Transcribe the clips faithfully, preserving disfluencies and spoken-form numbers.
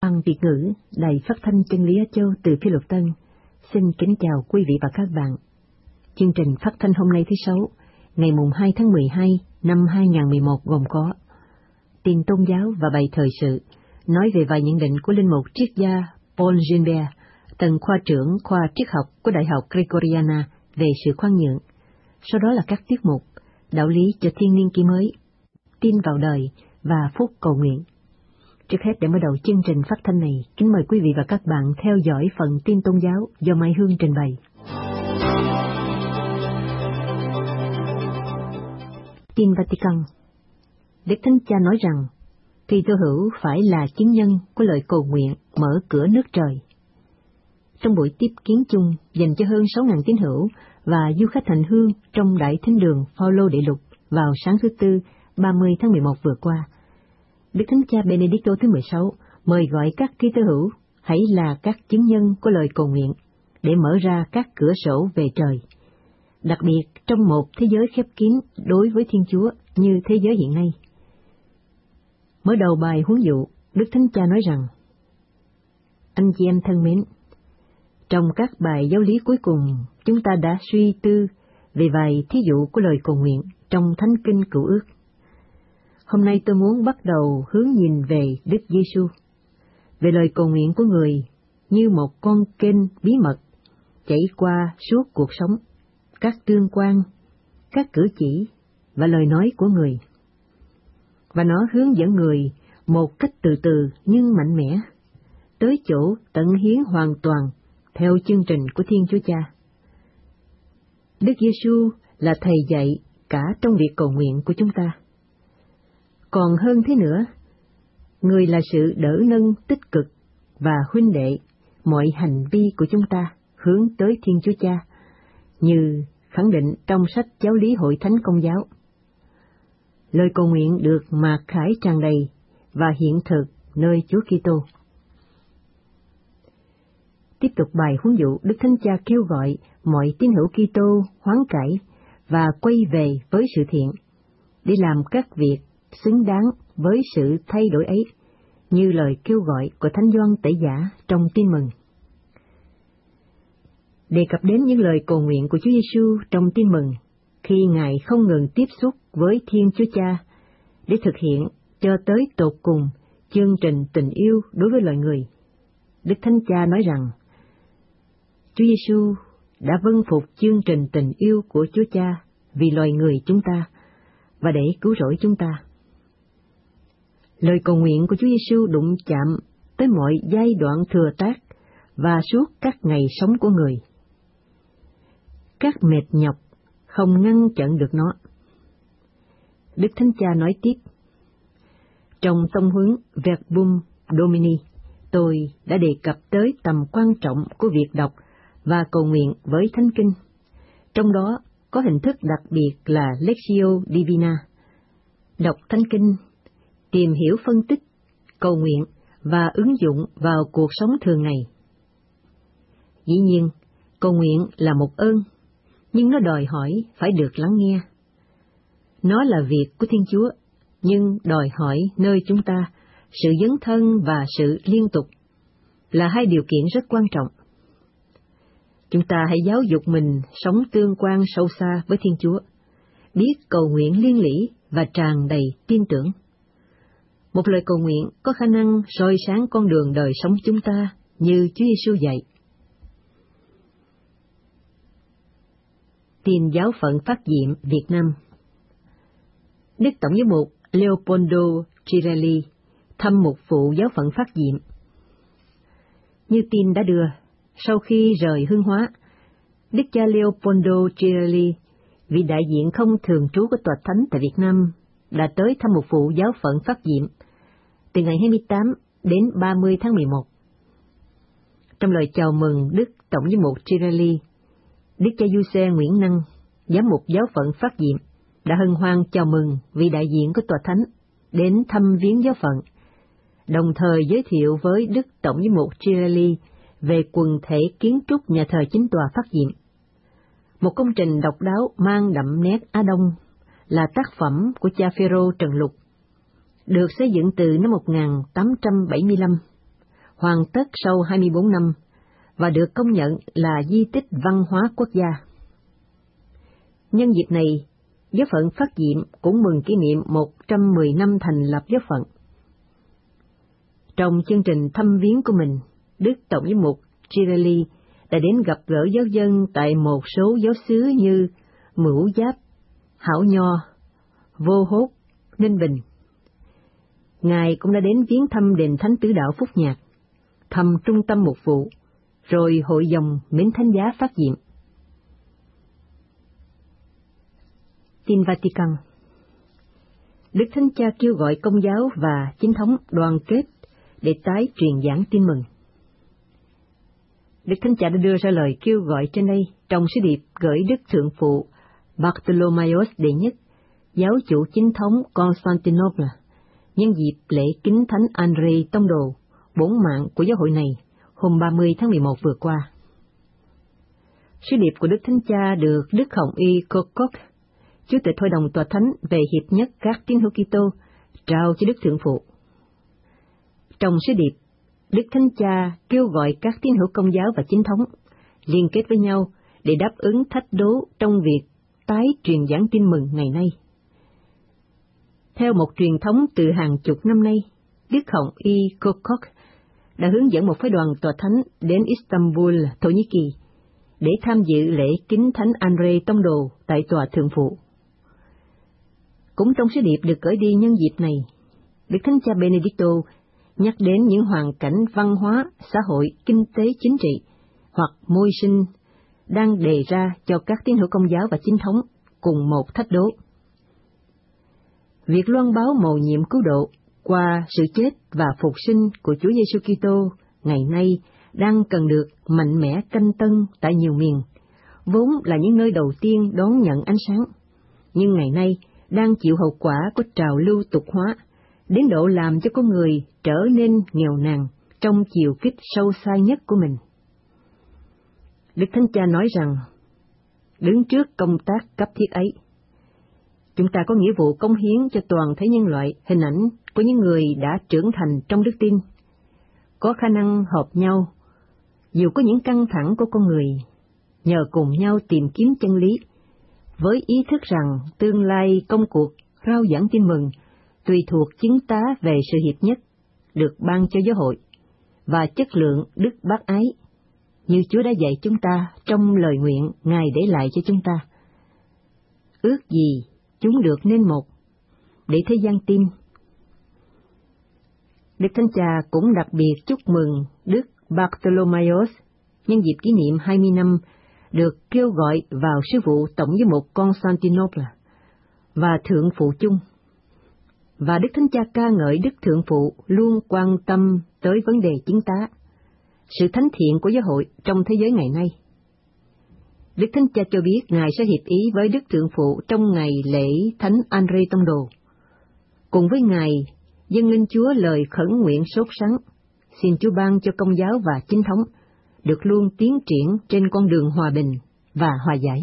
Bằng Việt ngữ, Đài Phát thanh Chân lý Á Châu từ Phi Luật Tân, xin kính chào quý vị và các bạn. Chương trình phát thanh hôm nay thứ Sáu, ngày mùng hai tháng mười hai năm hai nghìn không trăm mười một gồm có tin tôn giáo và bài thời sự, nói về vài nhận định của linh mục triết gia Paul Gilbert, từng khoa trưởng khoa triết học của Đại học Gregoriana về sự khoan nhượng. Sau đó là các tiết mục đạo lý cho thiên niên kỷ mới, tin vào đời và phút cầu nguyện. Trước hết, để mở đầu chương trình phát thanh này, kính mời quý vị và các bạn theo dõi phần tin tôn giáo do Mai Hương trình bày. Tin Vatican. Đức Thánh Cha nói rằng, Kitô hữu phải là chứng nhân của lời cầu nguyện mở cửa nước trời. Trong buổi tiếp kiến chung dành cho hơn sáu nghìn tín hữu và du khách hành hương trong Đại Thánh đường Phaolô Đệ Lục vào sáng thứ Tư, ba mươi tháng mười một vừa qua, Đức Thánh Cha Benedicto thứ mười sáu mời gọi các Kitô hữu hãy là các chứng nhân của lời cầu nguyện để mở ra các cửa sổ về trời, đặc biệt trong một thế giới khép kín đối với Thiên Chúa như thế giới hiện nay. Mở đầu bài huấn dụ, Đức Thánh Cha nói rằng, anh chị em thân mến, trong các bài giáo lý cuối cùng, chúng ta đã suy tư về vài thí dụ của lời cầu nguyện trong Thánh Kinh Cựu Ước. Hôm nay tôi muốn bắt đầu hướng nhìn về Đức Giêsu, về lời cầu nguyện của người như một con kênh bí mật chảy qua suốt cuộc sống, các tương quan, các cử chỉ và lời nói của người. Và nó hướng dẫn người một cách từ từ nhưng mạnh mẽ, tới chỗ tận hiến hoàn toàn theo chương trình của Thiên Chúa Cha. Đức Giêsu là thầy dạy cả trong việc cầu nguyện của chúng ta. Còn hơn thế nữa, người là sự đỡ nâng tích cực và huynh đệ mọi hành vi của chúng ta hướng tới Thiên Chúa Cha, như khẳng định trong sách Giáo lý Hội Thánh Công giáo. Lời cầu nguyện được mạc khải tràn đầy và hiện thực nơi Chúa Kitô. Tiếp tục bài huấn dụ, Đức Thánh Cha kêu gọi mọi tín hữu Kitô hoán cải và quay về với sự thiện, để làm các việc xứng đáng với sự thay đổi ấy, như lời kêu gọi của Thánh Gioan Tẩy Giả trong Tin Mừng. Đề cập đến những lời cầu nguyện của Chúa Giêsu trong Tin Mừng, khi Ngài không ngừng tiếp xúc với Thiên Chúa Cha để thực hiện cho tới tột cùng chương trình tình yêu đối với loài người, Đức Thánh Cha nói rằng, Chúa Giêsu đã vâng phục chương trình tình yêu của Chúa Cha vì loài người chúng ta và để cứu rỗi chúng ta. Lời cầu nguyện của Chúa Giêsu đụng chạm tới mọi giai đoạn thừa tác và suốt các ngày sống của người. Các mệt nhọc không ngăn chặn được nó. Đức Thánh Cha nói tiếp, trong tông huấn Verbum Domini, tôi đã đề cập tới tầm quan trọng của việc đọc và cầu nguyện với Thánh Kinh, trong đó có hình thức đặc biệt là Lectio Divina, đọc Thánh Kinh, tìm hiểu phân tích, cầu nguyện và ứng dụng vào cuộc sống thường ngày. Dĩ nhiên, cầu nguyện là một ơn, nhưng nó đòi hỏi phải được lắng nghe. Nó là việc của Thiên Chúa, nhưng đòi hỏi nơi chúng ta sự dấn thân và sự liên tục là hai điều kiện rất quan trọng. Chúng ta hãy giáo dục mình sống tương quan sâu xa với Thiên Chúa, biết cầu nguyện liên lỉ và tràn đầy tin tưởng. Một lời cầu nguyện có khả năng soi sáng con đường đời sống chúng ta như Chúa Giêsu dạy. Tin giáo phận phát diệm Việt Nam. Đức Tổng giám mục Leopoldo Girelli thăm mục vụ giáo phận phát diệm. Như tin đã đưa, sau khi rời Hương Hóa, Đức cha Leopoldo Girelli, vị đại diện không thường trú của Tòa Thánh tại Việt Nam, đã tới thăm mục vụ giáo phận phát diệm từ ngày hai mươi tám đến ba mươi tháng mười một. Trong lời chào mừng Đức Tổng giám mục Girelli, Đức cha Giuse Nguyễn Năng, giám mục giáo phận phát diệm, đã hân hoan chào mừng vị đại diện của Tòa Thánh đến thăm viếng giáo phận, đồng thời giới thiệu với Đức Tổng giám mục Girelli về quần thể kiến trúc nhà thờ chính tòa phát diệm, một công trình độc đáo mang đậm nét Á Đông, là tác phẩm của cha Phêrô Trần Lục, được xây dựng từ năm một nghìn tám trăm bảy mươi lăm hoàn tất sau hai mươi bốn năm và được công nhận là di tích văn hóa quốc gia. Nhân dịp này, giáo phận Phát Diệm cũng mừng kỷ niệm một trăm mười năm thành lập giáo phận. Trong chương trình thăm viếng của mình, Đức Tổng giám mục Girelli đã đến gặp gỡ giáo dân tại một số giáo xứ như Mửu Giáp, Hảo Nho, Vô Hốt, Ninh Bình. Ngài cũng đã đến viếng thăm đền Thánh Tử Đạo Phúc Nhạc, thăm trung tâm mục vụ, rồi hội dòng Mến Thánh Giá Phát Diệm. Tin Vatican. Đức Thánh Cha kêu gọi Công giáo và Chính thống đoàn kết để tái truyền giảng tin mừng. Đức Thánh Cha đã đưa ra lời kêu gọi trên đây trong sứ điệp gửi Đức Thượng phụ Bartholomeus đệ nhất, giáo chủ chính thống Constantinople, nhân dịp lễ kính Thánh Andrei Tông Đồ, bổn mạng của giáo hội này, hôm ba mươi tháng mười một vừa qua. Sứ điệp của Đức Thánh Cha được Đức Hồng Y Kokok, Chủ tịch Hội đồng Tòa Thánh về hiệp nhất các tín hữu Kitô, trao cho Đức Thượng phụ. Trong sứ điệp, Đức Thánh Cha kêu gọi các tín hữu Công giáo và Chính thống liên kết với nhau để đáp ứng thách đố trong việc tái truyền giảng tin mừng ngày nay. Theo một truyền thống từ hàng chục năm nay, Đức Hồng Y Kokok đã hướng dẫn một phái đoàn Tòa Thánh đến Istanbul, Thổ Nhĩ Kỳ, để tham dự lễ kính Thánh Andrei Tông Đồ tại Tòa Thượng phụ. Cũng trong sứ điệp được gửi đi nhân dịp này, Đức Thánh Cha Benedicto nhắc đến những hoàn cảnh văn hóa, xã hội, kinh tế, chính trị hoặc môi sinh đang đề ra cho các tín hữu Công giáo và Chính thống cùng một thách đố. Việc loan báo mầu nhiệm cứu độ qua sự chết và phục sinh của Chúa Giêsu Kitô ngày nay đang cần được mạnh mẽ canh tân tại nhiều miền, vốn là những nơi đầu tiên đón nhận ánh sáng, nhưng ngày nay đang chịu hậu quả của trào lưu tục hóa, đến độ làm cho con người trở nên nghèo nàn trong chiều kích sâu xa nhất của mình. Đức Thánh Cha nói rằng, đứng trước công tác cấp thiết ấy, chúng ta có nghĩa vụ cống hiến cho toàn thể nhân loại hình ảnh của những người đã trưởng thành trong đức tin, có khả năng hợp nhau, dù có những căng thẳng của con người, nhờ cùng nhau tìm kiếm chân lý, với ý thức rằng tương lai công cuộc rao giảng tin mừng tùy thuộc chứng tá về sự hiệp nhất được ban cho giáo hội và chất lượng đức bác ái, như Chúa đã dạy chúng ta trong lời nguyện Ngài để lại cho chúng ta. Ước gì chúng được nên một, để thế gian tin. Đức Thánh Cha cũng đặc biệt chúc mừng Đức Bartholomeus nhân dịp kỷ niệm hai mươi năm được kêu gọi vào sứ vụ Tổng giám mục Constantinople và Thượng phụ chung. Và Đức Thánh Cha ca ngợi Đức Thượng phụ luôn quan tâm tới vấn đề chứng tá, sự thánh thiện của giáo hội trong thế giới ngày nay. Đức Thánh Cha cho biết Ngài sẽ hiệp ý với Đức Thượng phụ trong ngày lễ Thánh Andrei Tông Đồ. Cùng với Ngài, dâng lên Chúa lời khẩn nguyện sốt sắng, xin Chúa ban cho Công giáo và Chính thống được luôn tiến triển trên con đường hòa bình và hòa giải.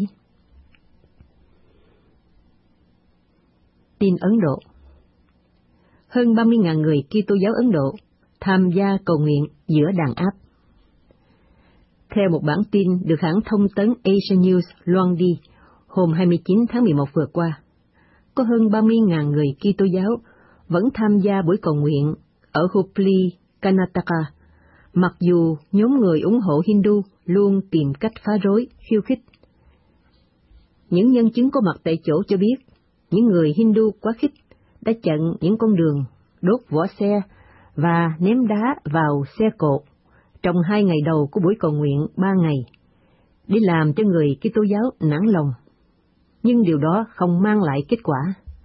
Tin Ấn Độ. Hơn ba mươi nghìn người Kitô giáo Ấn Độ tham gia cầu nguyện giữa đàn áp. Theo một bản tin được hãng thông tấn Asia News loan đi hôm hai mươi chín tháng mười một vừa qua, có hơn ba mươi nghìn người Kitô giáo vẫn tham gia buổi cầu nguyện ở Hubli, Karnataka, mặc dù nhóm người ủng hộ Hindu luôn tìm cách phá rối, khiêu khích. Những nhân chứng có mặt tại chỗ cho biết, những người Hindu quá khích đã chặn những con đường, đốt vỏ xe và ném đá vào xe cộ trong hai ngày đầu của buổi cầu nguyện ba ngày, để làm cho người Kitô giáo nản lòng. Nhưng điều đó không mang lại kết quả.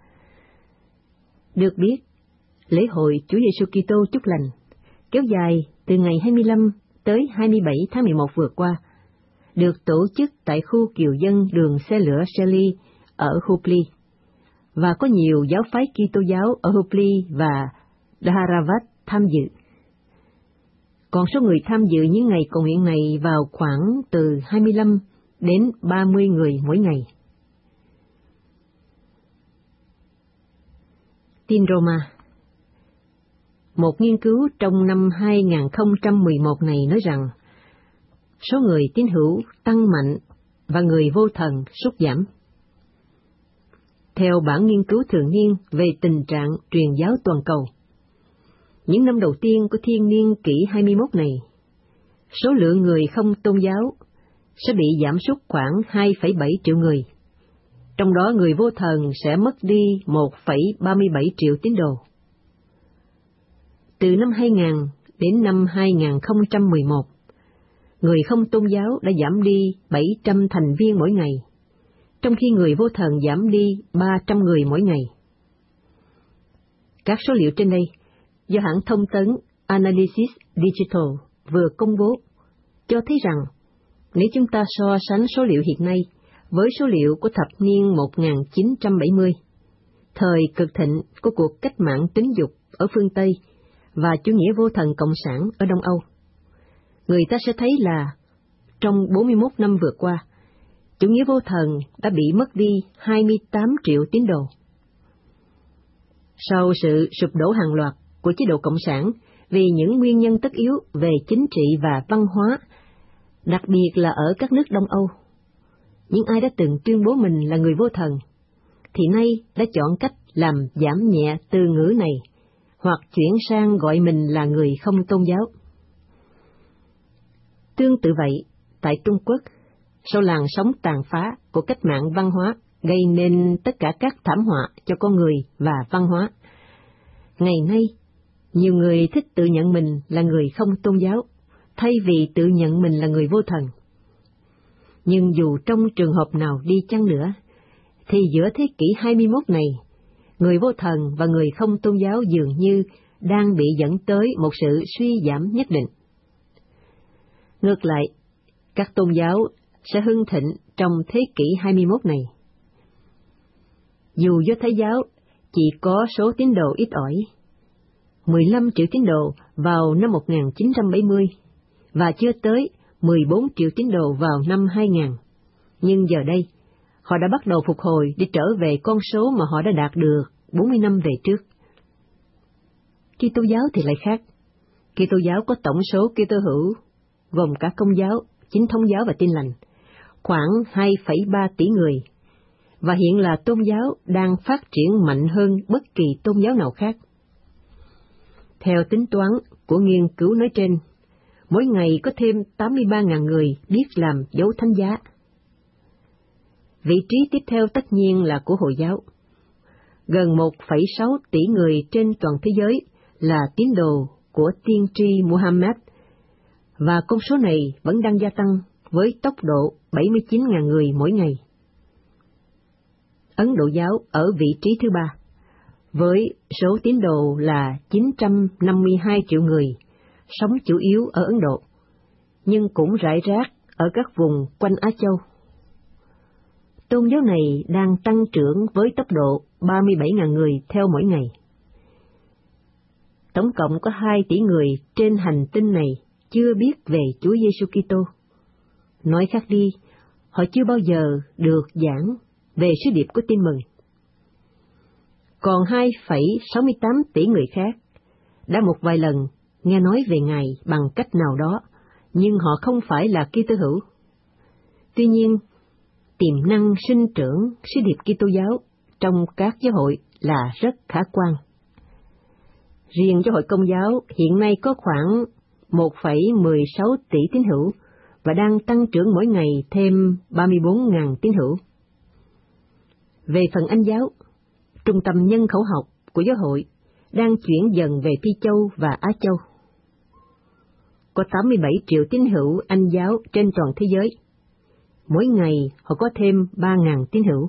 Được biết, lễ hội Chúa Giêsu Kitô chúc lành kéo dài từ ngày hai mươi lăm tới hai mươi bảy tháng mười một vừa qua, được tổ chức tại khu kiều dân đường xe lửa Shelley ở Hubli, và có nhiều giáo phái Kitô giáo ở Hubli và Dharawat tham dự. Còn số người tham dự những ngày cầu nguyện này vào khoảng từ hai mươi lăm đến ba mươi người mỗi ngày. Tin Roma. Một nghiên cứu trong năm hai không một một này nói rằng số người tín hữu tăng mạnh và người vô thần sút giảm. Theo bản nghiên cứu thường niên về tình trạng truyền giáo toàn cầu, những năm đầu tiên của thiên niên kỷ hai mươi mốt này, số lượng người không tôn giáo sẽ bị giảm sút khoảng hai phẩy bảy triệu người, trong đó người vô thần sẽ mất đi một phẩy ba mươi bảy triệu tín đồ. Từ năm hai nghìn đến năm hai không một một, người không tôn giáo đã giảm đi bảy trăm thành viên mỗi ngày, trong khi người vô thần giảm đi ba trăm người mỗi ngày. Các số liệu trên đây do hãng thông tấn Analysis Digital vừa công bố cho thấy rằng nếu chúng ta so sánh số liệu hiện nay với số liệu của thập niên một nghìn chín trăm bảy mươi, thời cực thịnh của cuộc cách mạng tính dục ở phương Tây và chủ nghĩa vô thần cộng sản ở Đông Âu, người ta sẽ thấy là trong bốn mươi mốt năm vừa qua, chủ nghĩa vô thần đã bị mất đi hai mươi tám triệu tín đồ. Sau sự sụp đổ hàng loạt của chế độ cộng sản vì những nguyên nhân tất yếu về chính trị và văn hóa, đặc biệt là ở các nước Đông Âu, những ai đã từng tuyên bố mình là người vô thần, thì nay đã chọn cách làm giảm nhẹ từ ngữ này, hoặc chuyển sang gọi mình là người không tôn giáo. Tương tự vậy, tại Trung Quốc, sau làn sóng tàn phá của cách mạng văn hóa gây nên tất cả các thảm họa cho con người và văn hóa, ngày nay, nhiều người thích tự nhận mình là người không tôn giáo, thay vì tự nhận mình là người vô thần. Nhưng dù trong trường hợp nào đi chăng nữa, thì giữa thế kỷ hai mươi mốt này, người vô thần và người không tôn giáo dường như đang bị dẫn tới một sự suy giảm nhất định. Ngược lại, các tôn giáo sẽ hưng thịnh trong thế kỷ hai mươi mốt này. Dù Do Thái giáo chỉ có số tín đồ ít ỏi, mười lăm triệu tín đồ vào năm một nghìn chín trăm bảy mươi, và chưa tới mười bốn triệu tín đồ vào năm hai nghìn, nhưng giờ đây, họ đã bắt đầu phục hồi để trở về con số mà họ đã đạt được bốn mươi năm về trước. Kitô giáo thì lại khác. Kitô giáo có tổng số Kitô hữu, gồm cả Công giáo, Chính thống giáo và Tin lành, khoảng hai phẩy ba tỷ người, và hiện là tôn giáo đang phát triển mạnh hơn bất kỳ tôn giáo nào khác. Theo tính toán của nghiên cứu nói trên, mỗi ngày có thêm tám mươi ba nghìn người biết làm dấu thánh giá. Vị trí tiếp theo tất nhiên là của Hồi giáo. Gần một phẩy sáu tỷ người trên toàn thế giới là tín đồ của tiên tri Muhammad, và con số này vẫn đang gia tăng với tốc độ bảy mươi chín nghìn người mỗi ngày. Ấn Độ giáo ở vị trí thứ ba, với số tín đồ là chín trăm năm mươi hai triệu người, sống chủ yếu ở Ấn Độ, nhưng cũng rải rác ở các vùng quanh Á Châu. Tôn giáo này đang tăng trưởng với tốc độ ba mươi bảy nghìn người theo mỗi ngày. Tổng cộng có hai tỷ người trên hành tinh này chưa biết về Chúa Giêsu Kitô. Nói khác đi, họ chưa bao giờ được giảng về sứ điệp của tin mừng. Còn hai phẩy sáu mươi tám tỷ người khác đã một vài lần nghe nói về Ngài bằng cách nào đó, nhưng họ không phải là Kitô hữu. Tuy nhiên, tiềm năng sinh trưởng sứ điệp Kitô giáo trong các giáo hội là rất khả quan. Riêng giáo hội Công giáo hiện nay có khoảng một phẩy mười sáu tỷ tín hữu và đang tăng trưởng mỗi ngày thêm ba mươi bốn nghìn tín hữu. Về phần Anh giáo, trung tâm nhân khẩu học của giáo hội đang chuyển dần về Phi Châu và Á Châu. Có tám mươi bảy triệu tín hữu Anh giáo trên toàn thế giới. Mỗi ngày họ có thêm ba nghìn tín hữu.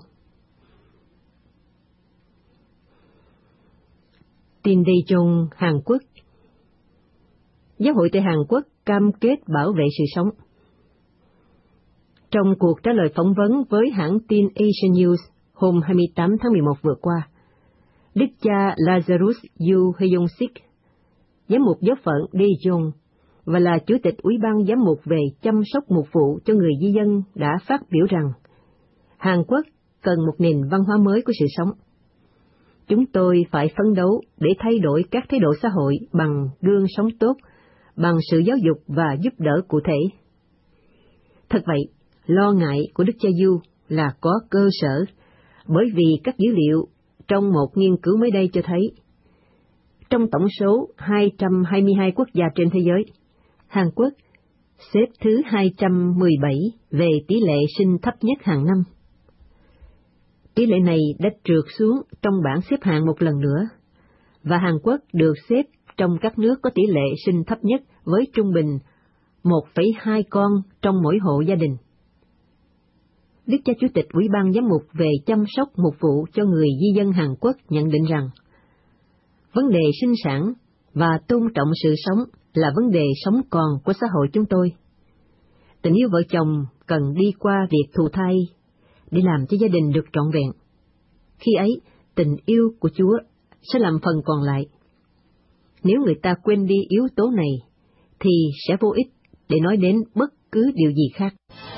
Tin Daejeon, Hàn Quốc. Giáo hội tại Hàn Quốc cam kết bảo vệ sự sống. Trong cuộc trả lời phỏng vấn với hãng tin Asian News hôm hai mươi tám tháng mười một vừa qua, Đức cha Lazarus Yu Hyung-sik, giám mục giáo phận Daejeon và là chủ tịch Ủy ban giám mục về chăm sóc mục vụ cho người di dân đã phát biểu rằng Hàn Quốc cần một nền văn hóa mới của sự sống. chúng tôi phải phấn đấu để thay đổi các thái độ xã hội bằng gương sống tốt, bằng sự giáo dục và giúp đỡ cụ thể. Thật vậy, lo ngại của Đức Cha Du là có cơ sở, bởi vì các dữ liệu trong một nghiên cứu mới đây cho thấy, trong tổng số hai trăm hai mươi hai quốc gia trên thế giới, Hàn Quốc xếp thứ hai trăm mười bảy về tỷ lệ sinh thấp nhất hàng năm. Tỷ lệ này đã trượt xuống trong bảng xếp hạng một lần nữa, và Hàn Quốc được xếp trong các nước có tỷ lệ sinh thấp nhất với trung bình một phẩy hai con trong mỗi hộ gia đình. Đức cha Chủ tịch Ủy ban Giám mục về chăm sóc mục vụ cho người di dân Hàn Quốc nhận định rằng, vấn đề sinh sản và tôn trọng sự sống là vấn đề sống còn của xã hội chúng tôi. Tình yêu vợ chồng cần đi qua việc thụ thai để làm cho gia đình được trọn vẹn. Khi ấy, tình yêu của Chúa sẽ làm phần còn lại. Nếu người ta quên đi yếu tố này, thì sẽ vô ích để nói đến bất cứ điều gì khác.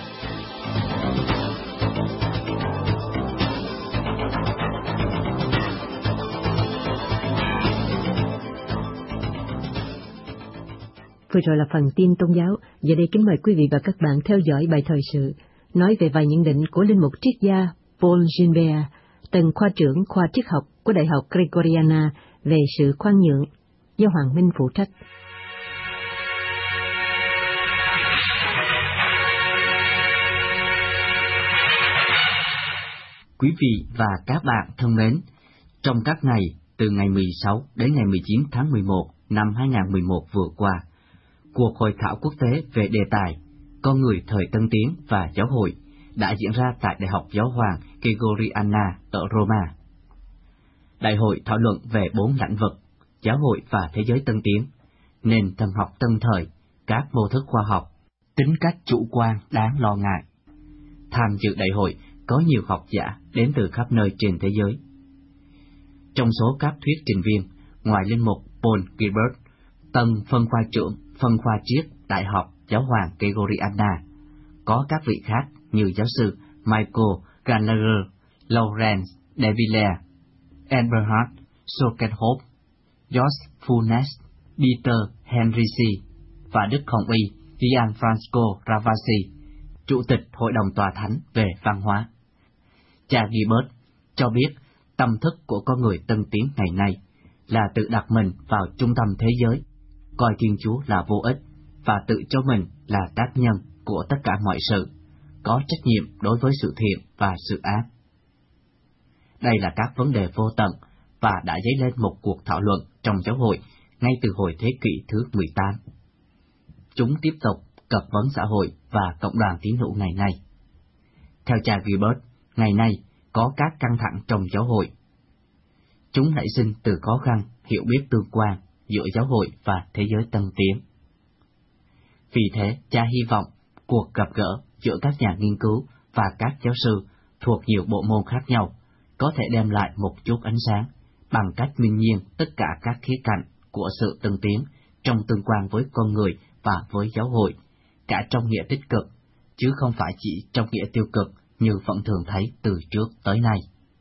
Vừa rồi là phần tin tôn giáo. Giờ đây kính mời quý vị và các bạn theo dõi bài thời sự, nói về vài nhận định của linh mục triết gia Paul Gilbert, từng khoa trưởng khoa triết học của Đại học Gregoriana về sự khoan nhượng, do Hoàng Minh phụ trách. Quý vị và các bạn thân mến, trong các ngày từ ngày mười sáu đến ngày mười chín tháng mười một năm hai nghìn không trăm mười một vừa qua, cuộc hội thảo quốc tế về đề tài Con người thời Tân Tiến và Giáo hội đã diễn ra tại Đại học Giáo hoàng Gregoriana ở Roma. Đại hội thảo luận về bốn lĩnh vực: giáo hội và thế giới tân tiến, nền thần học tân thời, các mô thức khoa học, tính cách chủ quan đáng lo ngại. Tham dự đại hội có nhiều học giả đến từ khắp nơi trên thế giới. Trong số các thuyết trình viên, ngoài linh mục Paul Gilbert, tân phân khoa trưởng phân khoa triết Đại học Giáo hoàng Gregoriana, có các vị khác như giáo sư Michael Gallagher, Laurence de Villers, Eberhard Schulkenhoff, George Funes, Peter Henrici và Đức Hồng Y Gianfranco Ravasi, Chủ tịch Hội đồng Tòa Thánh về Văn hóa. Cha Gilbert cho biết tâm thức của con người tân tiến ngày nay là tự đặt mình vào trung tâm thế giới, coi Thiên Chúa là vô ích và tự cho mình là tác nhân của tất cả mọi sự, có trách nhiệm đối với sự thiện và sự ác. Đây là các vấn đề vô tận và đã dấy lên một cuộc thảo luận trong giáo hội ngay từ hồi thế kỷ thứ mười tám. Chúng tiếp tục cập vấn xã hội và cộng đoàn tín hữu ngày nay. Theo cha Gilbert, ngày nay có các căng thẳng trong giáo hội. Chúng nảy sinh từ khó khăn hiểu biết tương quan giữa giáo hội và thế giới tân tiến. Vì thế, cha hy vọng cuộc gặp gỡ giữa các nhà nghiên cứu và các giáo sư thuộc nhiều bộ môn khác nhau có thể đem lại một chút ánh sáng bằng cách minh nhiên tất cả các khía cạnh của sự tân tiến trong tương quan với con người và với giáo hội, cả trong nghĩa tích cực, chứ không phải chỉ trong nghĩa tiêu cực như vẫn thường thấy từ trước tới nay.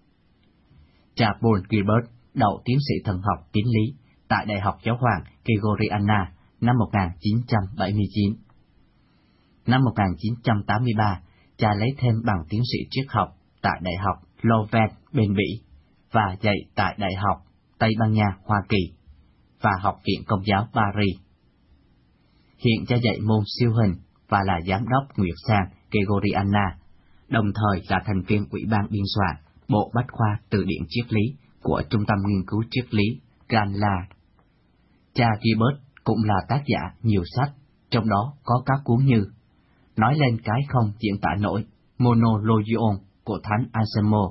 Cha Paul Gilbert đậu tiến sĩ thần học tín lý tại Đại học Giáo hoàng Gregoriana năm một nghìn chín trăm bảy mươi chín. Năm một nghìn chín trăm tám mươi ba, cha lấy thêm bằng tiến sĩ triết học tại Đại học Leuven bên Bỉ và dạy tại Đại học Tây Ban Nha, Hoa Kỳ và Học viện Công giáo Paris. Hiện cha dạy môn siêu hình và là giám đốc Nguyệt Sang Gregoriana, đồng thời là thành viên Ủy ban biên soạn Bộ Bách khoa Từ điển Triết lý của Trung tâm Nghiên cứu Triết lý Granlard. Cha Gilbert cũng là tác giả nhiều sách, trong đó có các cuốn như Nói lên cái không diễn tả nổi, Monologion của Thánh Anselmo.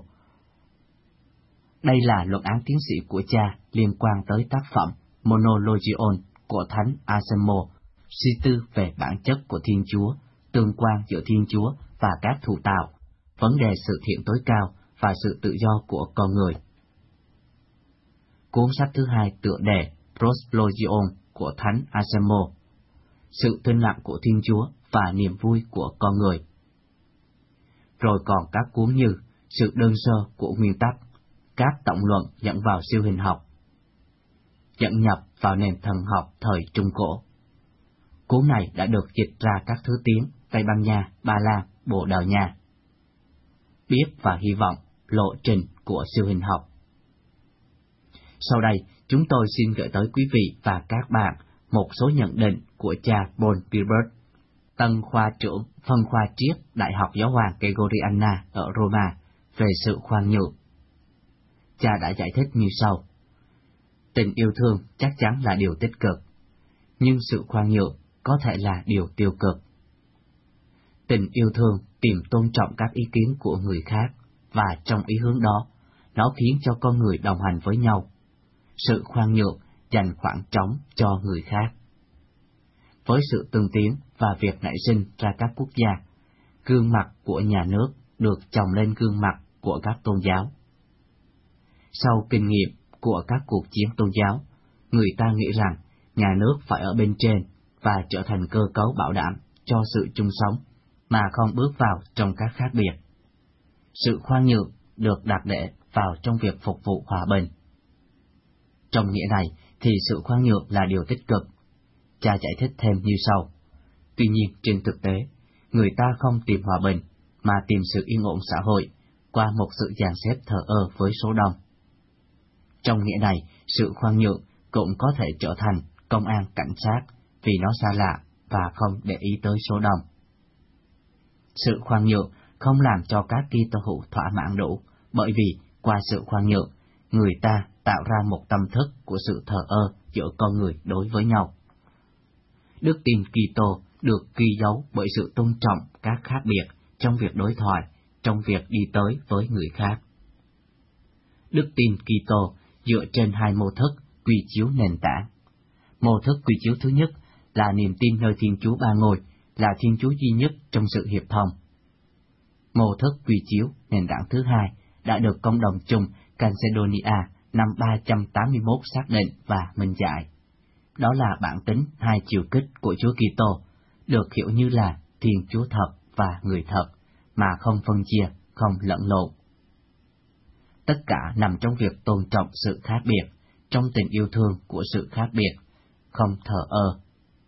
Đây là luận án tiến sĩ của cha liên quan tới tác phẩm Monologion của Thánh Anselmo, suy tư về bản chất của Thiên Chúa, tương quan giữa Thiên Chúa và các thụ tạo, vấn đề sự thiện tối cao và sự tự do của con người. Cuốn sách thứ hai tựa đề Proslogion của Thánh Anselmo, sự thinh lặng của Thiên Chúa và niềm vui của con người. Rồi còn các cuốn như Sự đơn sơ của nguyên tắc, các tổng luận dẫn vào siêu hình học, dẫn nhập vào nền thần học thời Trung Cổ. Cuốn này đã được dịch ra các thứ tiếng Tây Ban Nha, Ba Lan, Bồ Đào Nha. Biết và hy vọng, lộ trình của siêu hình học. Sau đây, chúng tôi xin gửi tới quý vị và các bạn một số nhận định của cha Paul Gilbert, tân khoa trưởng phân khoa triết Đại học Giáo hoàng Gregoriana ở Roma về sự khoan nhượng. Cha đã giải thích như sau. Tình yêu thương chắc chắn là điều tích cực, nhưng sự khoan nhượng có thể là điều tiêu cực. Tình yêu thương tìm tôn trọng các ý kiến của người khác, và trong ý hướng đó, nó khiến cho con người đồng hành với nhau. Sự khoan nhượng dành khoảng trống cho người khác. Với sự tương tiến và việc nảy sinh ra các quốc gia, gương mặt của nhà nước được chồng lên gương mặt của các tôn giáo. Sau kinh nghiệm của các cuộc chiến tôn giáo, người ta nghĩ rằng nhà nước phải ở bên trên và trở thành cơ cấu bảo đảm cho sự chung sống, mà không bước vào trong các khác biệt. Sự khoan nhượng được đặt để vào trong việc phục vụ hòa bình. Trong nghĩa này thì sự khoan nhượng là điều tích cực. Cha giải thích thêm như sau. Tuy nhiên, trên thực tế, người ta không tìm hòa bình, mà tìm sự yên ổn xã hội qua một sự dàn xếp thờ ơ với số đông. Trong nghĩa này, sự khoan nhượng cũng có thể trở thành công an cảnh sát vì nó xa lạ và không để ý tới số đông. Sự khoan nhượng không làm cho các Kitô hữu thỏa mãn đủ, bởi vì qua sự khoan nhượng, người ta tạo ra một tâm thức của sự thờ ơ giữa con người đối với nhau. Đức tin Kitô được ghi dấu bởi sự tôn trọng các khác biệt trong việc đối thoại, trong việc đi tới với người khác. Đức tin Kitô dựa trên hai mô thức quy chiếu nền tảng. Mô thức quy chiếu thứ nhất là niềm tin nơi Thiên Chúa Ba Ngôi, là Thiên Chúa duy nhất trong sự hiệp thông. Mô thức quy chiếu nền tảng thứ hai đã được cộng đồng chung Calcedonia năm ba trăm tám mươi mốt xác định và minh giải. Đó là bản tính hai chiều kích của Chúa Kitô, được hiểu như là Thiên Chúa thật và người thật, mà không phân chia, không lẫn lộn. Tất cả nằm trong việc tôn trọng sự khác biệt, trong tình yêu thương của sự khác biệt, không thờ ơ.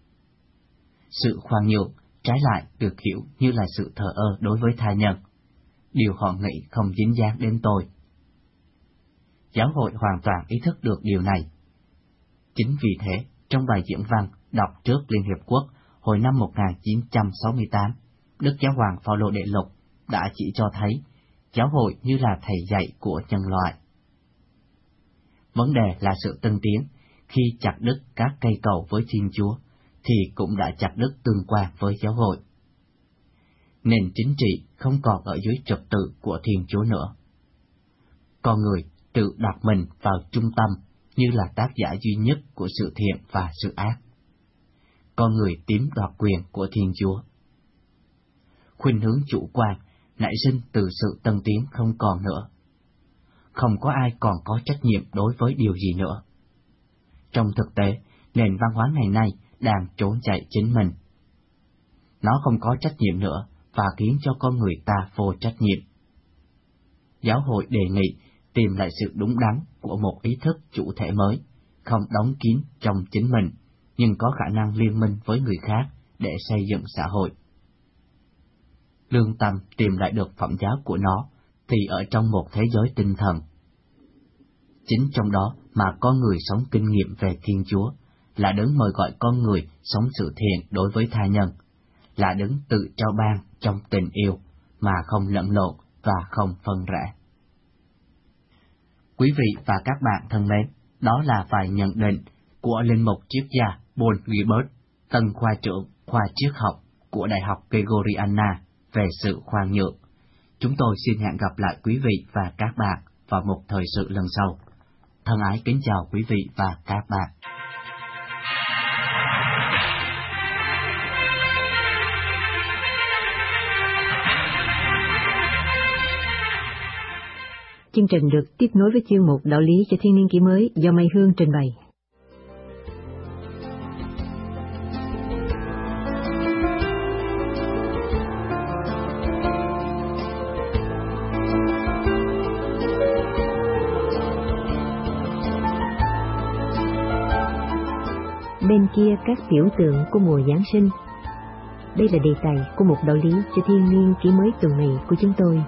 Sự khoan nhượng, trái lại, được hiểu như là sự thờ ơ đối với tha nhân. Điều họ nghĩ không dính dáng đến tôi. Giáo hội hoàn toàn ý thức được điều này. Chính vì thế, trong bài diễn văn đọc trước Liên Hiệp Quốc hồi năm một nghìn chín trăm sáu mươi tám, Đức Giáo hoàng Phaolô Đệ Lục đã chỉ cho thấy giáo hội như là thầy dạy của nhân loại. Vấn đề là sự tân tiến, khi chặt đứt các cây cầu với Thiên Chúa, thì cũng đã chặt đứt tương quan với giáo hội. Nền chính trị không còn ở dưới trật tự của Thiên Chúa nữa. Con người tự đặt mình vào trung tâm như là tác giả duy nhất của sự thiện và sự ác. Con người chiếm đoạt quyền của Thiên Chúa. Khuynh hướng chủ quan nảy sinh từ sự tân tiến không còn nữa. Không có ai còn có trách nhiệm đối với điều gì nữa. Trong thực tế, nền văn hóa ngày nay đang trốn chạy chính mình. Nó không có trách nhiệm nữa và khiến cho con người ta vô trách nhiệm. Giáo hội đề nghị tìm lại sự đúng đắn của một ý thức chủ thể mới, không đóng kín trong chính mình, nhưng có khả năng liên minh với người khác để xây dựng xã hội. Lương tâm tìm lại được phẩm giá của nó thì ở trong một thế giới tinh thần. Chính trong đó mà con người sống kinh nghiệm về Thiên Chúa, là đấng mời gọi con người sống sự thiện đối với tha nhân, là đấng tự trao ban trong tình yêu mà không lẫn lộn và không phân rẽ. Quý vị và các bạn thân mến, đó là vài nhận định của linh mục triết gia Paul Gilbert, tân khoa trưởng khoa triết học của Đại học Gregoriana về sự khoan nhượng. Chúng tôi xin hẹn gặp lại quý vị và các bạn vào một thời sự lần sau. Thân ái kính chào quý vị và các bạn. Chương trình được tiếp nối với chuyên mục Đạo lý cho thiên niên kỷ mới do Mai Hương trình bày. bên kia các biểu tượng của mùa Giáng sinh. Đây là đề tài của một đạo lý cho thiên niên kỷ mới tuần này của chúng tôi.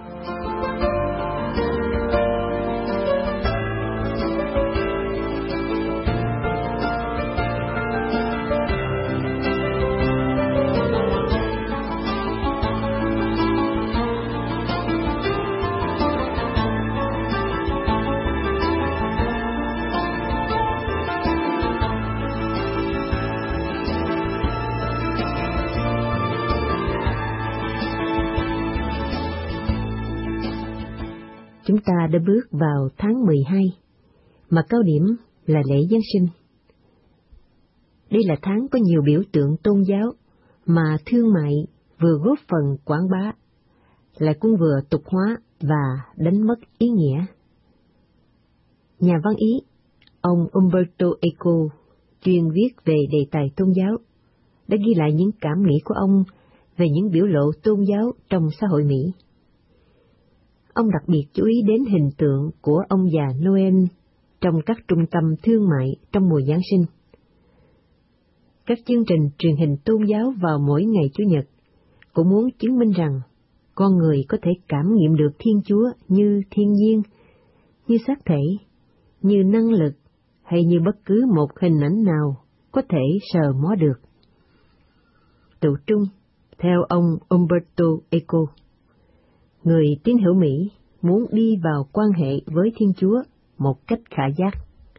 Chúng ta đã bước vào tháng mười hai, mà cao điểm là lễ Giáng sinh. Đây là tháng có nhiều biểu tượng tôn giáo, mà thương mại vừa góp phần quảng bá, lại cũng vừa tục hóa và đánh mất ý nghĩa. Nhà văn Ý, ông Umberto Eco, chuyên viết về đề tài tôn giáo, đã ghi lại những cảm nghĩ của ông về những biểu lộ tôn giáo trong xã hội Mỹ. Ông đặc biệt chú ý đến hình tượng của ông già Noel trong các trung tâm thương mại trong mùa Giáng sinh. Các chương trình truyền hình tôn giáo vào mỗi ngày Chủ nhật cũng muốn chứng minh rằng con người có thể cảm nghiệm được Thiên Chúa như thiên nhiên, như xác thể, như năng lực hay như bất cứ một hình ảnh nào có thể sờ mó được. Tự trung, theo ông Umberto Eco, người tín hữu Mỹ muốn đi vào quan hệ với Thiên Chúa một cách khả giác.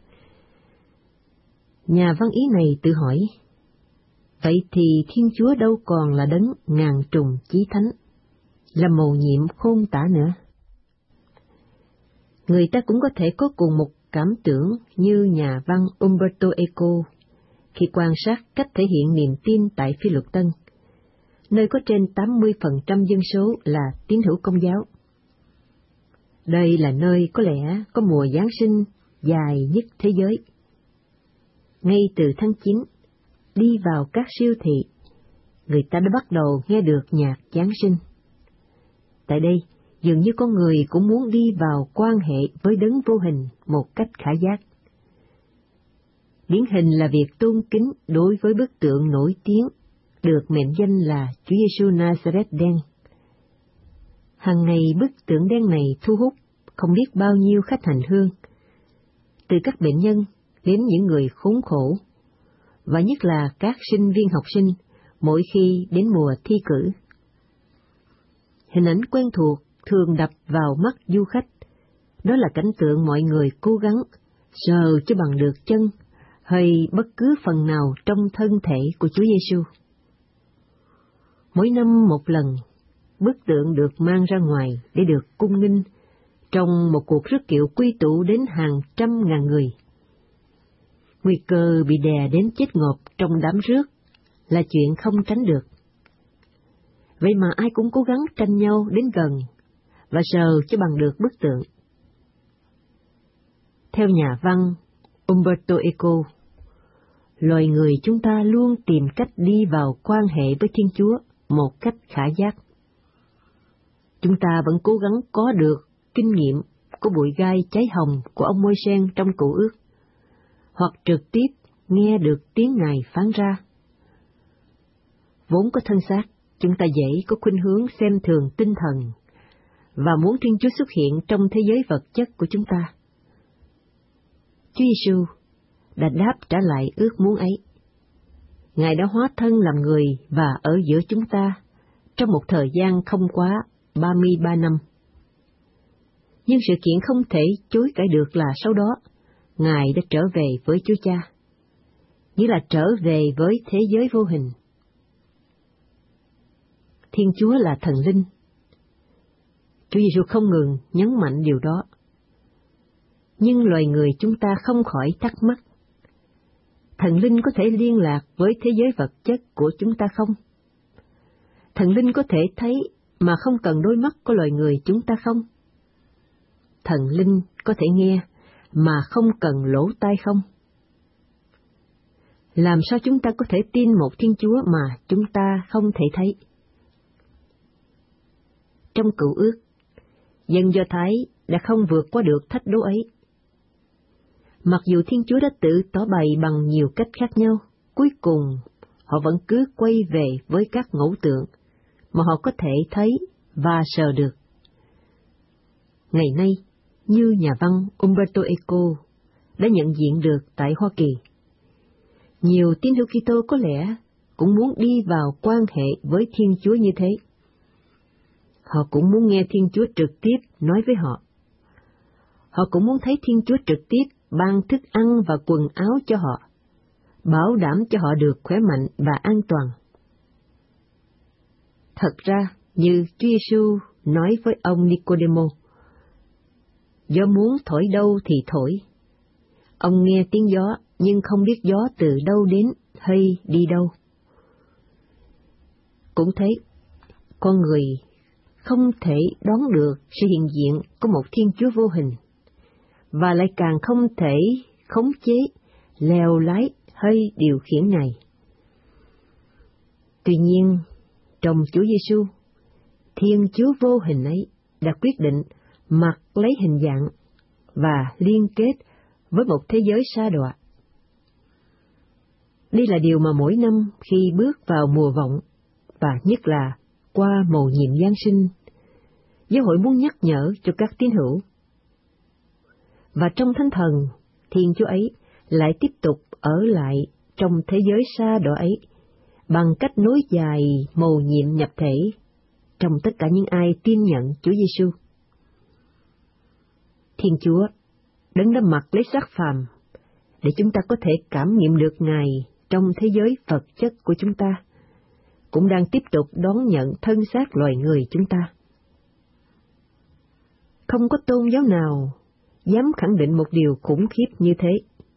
Nhà văn Ý này tự hỏi, vậy thì Thiên Chúa đâu còn là đấng ngàn trùng chí thánh, là mầu nhiệm khôn tả nữa. Người ta cũng có thể có cùng một cảm tưởng như nhà văn Umberto Eco khi quan sát cách thể hiện niềm tin tại Phi Luật Tân, nơi có trên tám mươi phần trăm dân số là tín hữu Công giáo. Đây là nơi có lẽ có mùa Giáng sinh dài nhất thế giới. Ngay từ tháng chín, đi vào các siêu thị, người ta đã bắt đầu nghe được nhạc Giáng sinh. Tại đây, dường như con người cũng muốn đi vào quan hệ với đấng vô hình một cách khả giác. Điển hình là việc tôn kính đối với bức tượng nổi tiếng được mệnh danh là Chúa Giêsu Nazareth đen. Hằng ngày bức tượng đen này thu hút không biết bao nhiêu khách hành hương, từ các bệnh nhân đến những người khốn khổ, và nhất là các sinh viên học sinh mỗi khi đến mùa thi cử. Hình ảnh quen thuộc thường đập vào mắt du khách, đó là cảnh tượng mọi người cố gắng sờ cho bằng được chân hay bất cứ phần nào trong thân thể của Chúa Giêsu. Mỗi năm một lần, bức tượng được mang ra ngoài để được cung nghinh trong một cuộc rước kiệu quy tụ đến hàng trăm ngàn người. Nguy cơ bị đè đến chết ngộp trong đám rước là chuyện không tránh được. Vậy mà ai cũng cố gắng tranh nhau đến gần và sờ cho bằng được bức tượng. Theo nhà văn Umberto Eco, loài người chúng ta luôn tìm cách đi vào quan hệ với Thiên Chúa một cách khả giác. Chúng ta vẫn cố gắng có được kinh nghiệm của bụi gai cháy hồng của ông Môi-sen trong Cựu Ước, hoặc trực tiếp nghe được tiếng Ngài phán ra. Vốn có thân xác, chúng ta dễ có khuynh hướng xem thường tinh thần và muốn Thiên Chúa xuất hiện trong thế giới vật chất của chúng ta. Chúa Giêsu đã đáp trả lại ước muốn ấy. Ngài đã hóa thân làm người và ở giữa chúng ta trong một thời gian không quá ba mươi ba năm. Nhưng sự kiện không thể chối cãi được là sau đó, Ngài đã trở về với Chúa Cha, nghĩa là trở về với thế giới vô hình. Thiên Chúa là thần linh. Chúa Giêsu không ngừng nhấn mạnh điều đó. Nhưng loài người chúng ta không khỏi thắc mắc, thần linh có thể liên lạc với thế giới vật chất của chúng ta không? Thần linh có thể thấy mà không cần đôi mắt của loài người chúng ta không? Thần linh có thể nghe mà không cần lỗ tai không? Làm sao chúng ta có thể tin một Thiên Chúa mà chúng ta không thể thấy? Trong Cựu Ước, dân Do Thái đã không vượt qua được thách đố ấy. Mặc dù Thiên Chúa đã tự tỏ bày bằng nhiều cách khác nhau, cuối cùng họ vẫn cứ quay về với các ngẫu tượng mà họ có thể thấy và sờ được. Ngày nay, như nhà văn Umberto Eco đã nhận diện được tại Hoa Kỳ, nhiều tín hữu Kitô có lẽ cũng muốn đi vào quan hệ với Thiên Chúa như thế. Họ cũng muốn nghe Thiên Chúa trực tiếp nói với họ. Họ cũng muốn thấy Thiên Chúa trực tiếp ban thức ăn và quần áo cho họ, bảo đảm cho họ được khỏe mạnh và an toàn. Thật ra, như Chúa Giêsu nói với ông Nicodemo, gió muốn thổi đâu thì thổi. Ông nghe tiếng gió nhưng không biết gió từ đâu đến hay đi đâu. Cũng thế, con người không thể đoán được sự hiện diện của một Thiên Chúa vô hình, và lại càng không thể khống chế, lèo lái hay điều khiển Ngài. Tuy nhiên, trong Chúa Giêsu, Thiên Chúa vô hình ấy đã quyết định mặc lấy hình dạng và liên kết với một thế giới sa đọa. Đây là điều mà mỗi năm khi bước vào mùa vọng, và nhất là qua mầu nhiệm Giáng sinh, giáo hội muốn nhắc nhở cho các tín hữu. Và trong Thánh Thần, Thiên Chúa ấy lại tiếp tục ở lại trong thế giới sa đọa ấy bằng cách nối dài mầu nhiệm nhập thể trong tất cả những ai tin nhận Chúa Giêsu. Thiên Chúa, Đấng đã mặc lấy xác phàm để chúng ta có thể cảm nghiệm được Ngài trong thế giới vật chất của chúng ta, cũng đang tiếp tục đón nhận thân xác loài người chúng ta. Không có tôn giáo nào dám khẳng định một điều khủng khiếp như thế.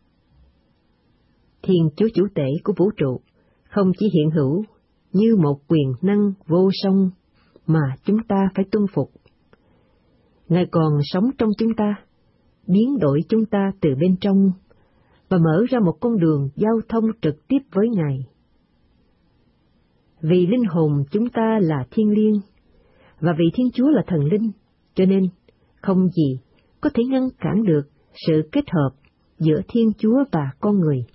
Thiên Chúa chủ tể của vũ trụ không chỉ hiện hữu như một quyền năng vô song mà chúng ta phải tuân phục. Ngài còn sống trong chúng ta, biến đổi chúng ta từ bên trong và mở ra một con đường giao thông trực tiếp với Ngài. Vì linh hồn chúng ta là thiêng liêng, và vì Thiên Chúa là thần linh, cho nên không gì có thể ngăn cản được sự kết hợp giữa Thiên Chúa và con người.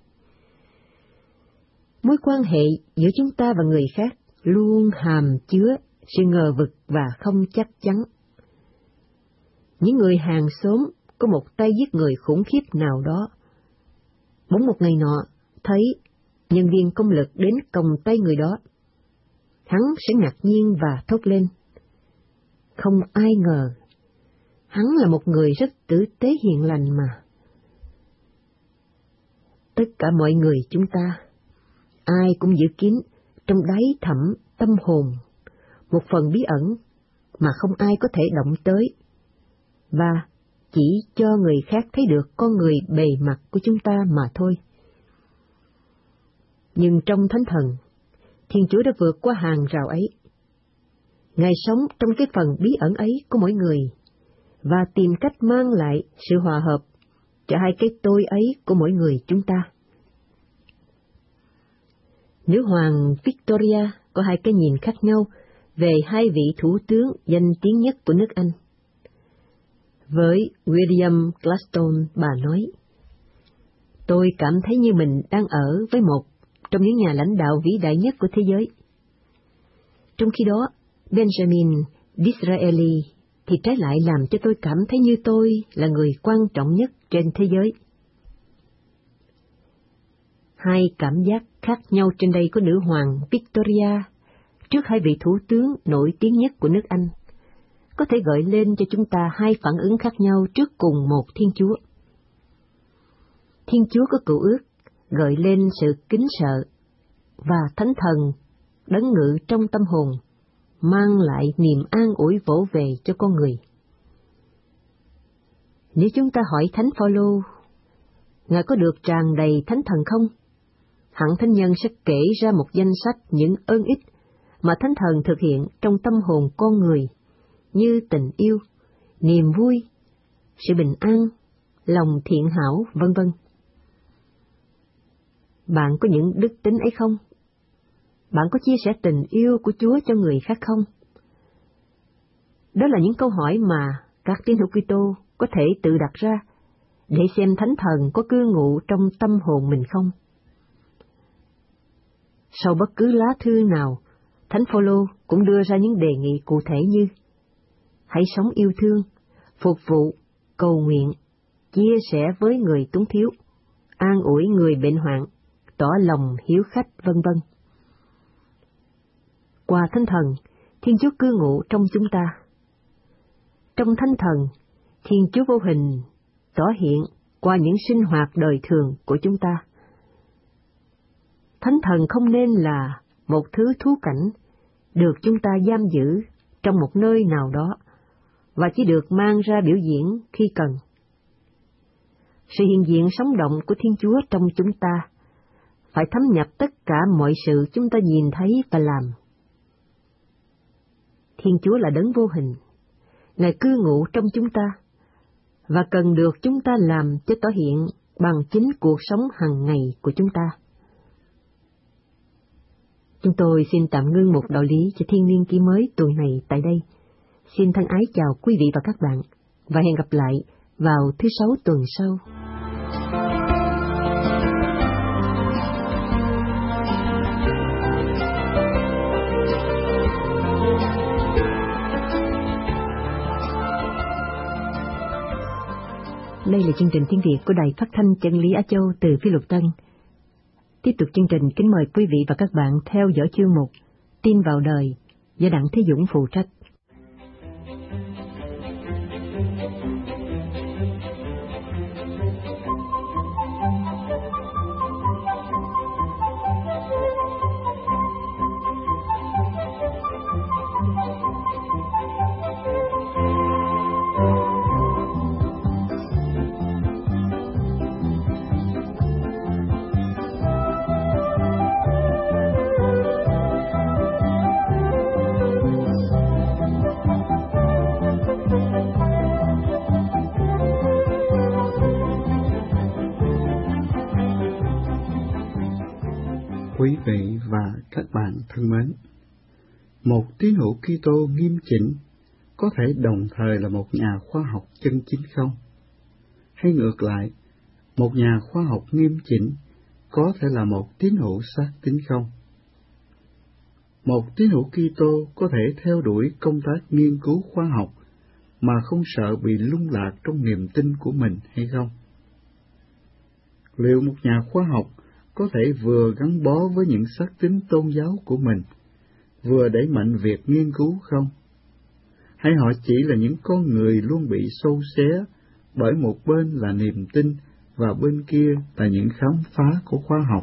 Mối quan hệ giữa chúng ta và người khác luôn hàm chứa sự ngờ vực và không chắc chắn. Những người hàng xóm có một tay giết người khủng khiếp nào đó, bỗng một ngày nọ thấy nhân viên công lực đến còng tay người đó, hắn sẽ ngạc nhiên và thốt lên: không ai ngờ, hắn là một người rất tử tế hiền lành mà. Tất cả mọi người chúng ta, ai cũng giữ kín trong đáy thẳm tâm hồn một phần bí ẩn mà không ai có thể động tới, và chỉ cho người khác thấy được con người bề mặt của chúng ta mà thôi. Nhưng trong Thánh Thần, Thiên Chúa đã vượt qua hàng rào ấy. Ngài sống trong cái phần bí ẩn ấy của mỗi người, và tìm cách mang lại sự hòa hợp cho hai cái tôi ấy của mỗi người chúng ta. Nữ hoàng Victoria có hai cái nhìn khác nhau về hai vị thủ tướng danh tiếng nhất của nước Anh. Với William Gladstone, bà nói: tôi cảm thấy như mình đang ở với một trong những nhà lãnh đạo vĩ đại nhất của thế giới. Trong khi đó, Benjamin Disraeli thì trái lại làm cho tôi cảm thấy như tôi là người quan trọng nhất trên thế giới. Hai cảm giác khác nhau trên đây của nữ hoàng Victoria trước hai vị thủ tướng nổi tiếng nhất của nước Anh có thể gợi lên cho chúng ta hai phản ứng khác nhau trước cùng một Thiên Chúa. Thiên Chúa có cựu ước gợi lên sự kính sợ, và Thánh Thần đấng ngự trong tâm hồn mang lại niềm an ủi vỗ về cho con người. Nếu chúng ta hỏi Thánh Phaolô, Ngài có được tràn đầy Thánh Thần không? Hẳn Thánh Nhân sẽ kể ra một danh sách những ơn ích mà Thánh Thần thực hiện trong tâm hồn con người, như tình yêu, niềm vui, sự bình an, lòng thiện hảo, vân vân. Bạn có những đức tính ấy không? Bạn có chia sẻ tình yêu của Chúa cho người khác không? Đó là những câu hỏi mà các tín hữu Kitô có thể tự đặt ra để xem Thánh Thần có cư ngụ trong tâm hồn mình không. Sau bất cứ lá thư nào, Thánh Phaolô cũng đưa ra những đề nghị cụ thể như: hãy sống yêu thương, phục vụ, cầu nguyện, chia sẻ với người túng thiếu, an ủi người bệnh hoạn, tỏ lòng hiếu khách, vân vân. Qua Thánh Thần, Thiên Chúa cư ngụ trong chúng ta. Trong Thánh Thần, Thiên Chúa vô hình tỏ hiện qua những sinh hoạt đời thường của chúng ta. Thánh Thần không nên là một thứ thú cảnh được chúng ta giam giữ trong một nơi nào đó và chỉ được mang ra biểu diễn khi cần. Sự hiện diện sống động của Thiên Chúa trong chúng ta phải thấm nhập tất cả mọi sự chúng ta nhìn thấy và làm. Thiên Chúa là đấng vô hình, Ngài cư ngụ trong chúng ta, và cần được chúng ta làm cho tỏ hiện bằng chính cuộc sống hàng ngày của chúng ta. Chúng tôi xin tạm ngưng một đạo lý cho Thiên Niên Ký Mới tuần này tại đây. Xin thân ái chào quý vị và các bạn, và hẹn gặp lại vào thứ Sáu tuần sau. Đây là chương trình tiếng Việt của Đài Phát thanh Chân lý Á Châu từ Phi Luật Tân. Tiếp tục chương trình, kính mời quý vị và các bạn theo dõi chương mục Tin vào đời do Đặng Thế Dũng phụ trách. Quý vị và các bạn thân mến, một tín hữu Kitô nghiêm chỉnh có thể đồng thời là một nhà khoa học chân chính không? Hay ngược lại, một nhà khoa học nghiêm chỉnh có thể là một tín hữu xác tín không? Một tín hữu Kitô có thể theo đuổi công tác nghiên cứu khoa học mà không sợ bị lung lạc trong niềm tin của mình hay không? Liệu một nhà khoa học có thể vừa gắn bó với những xác tín tôn giáo của mình, vừa đẩy mạnh việc nghiên cứu không? Hay họ chỉ là những con người luôn bị xâu xé bởi một bên là niềm tin và bên kia là những khám phá của khoa học?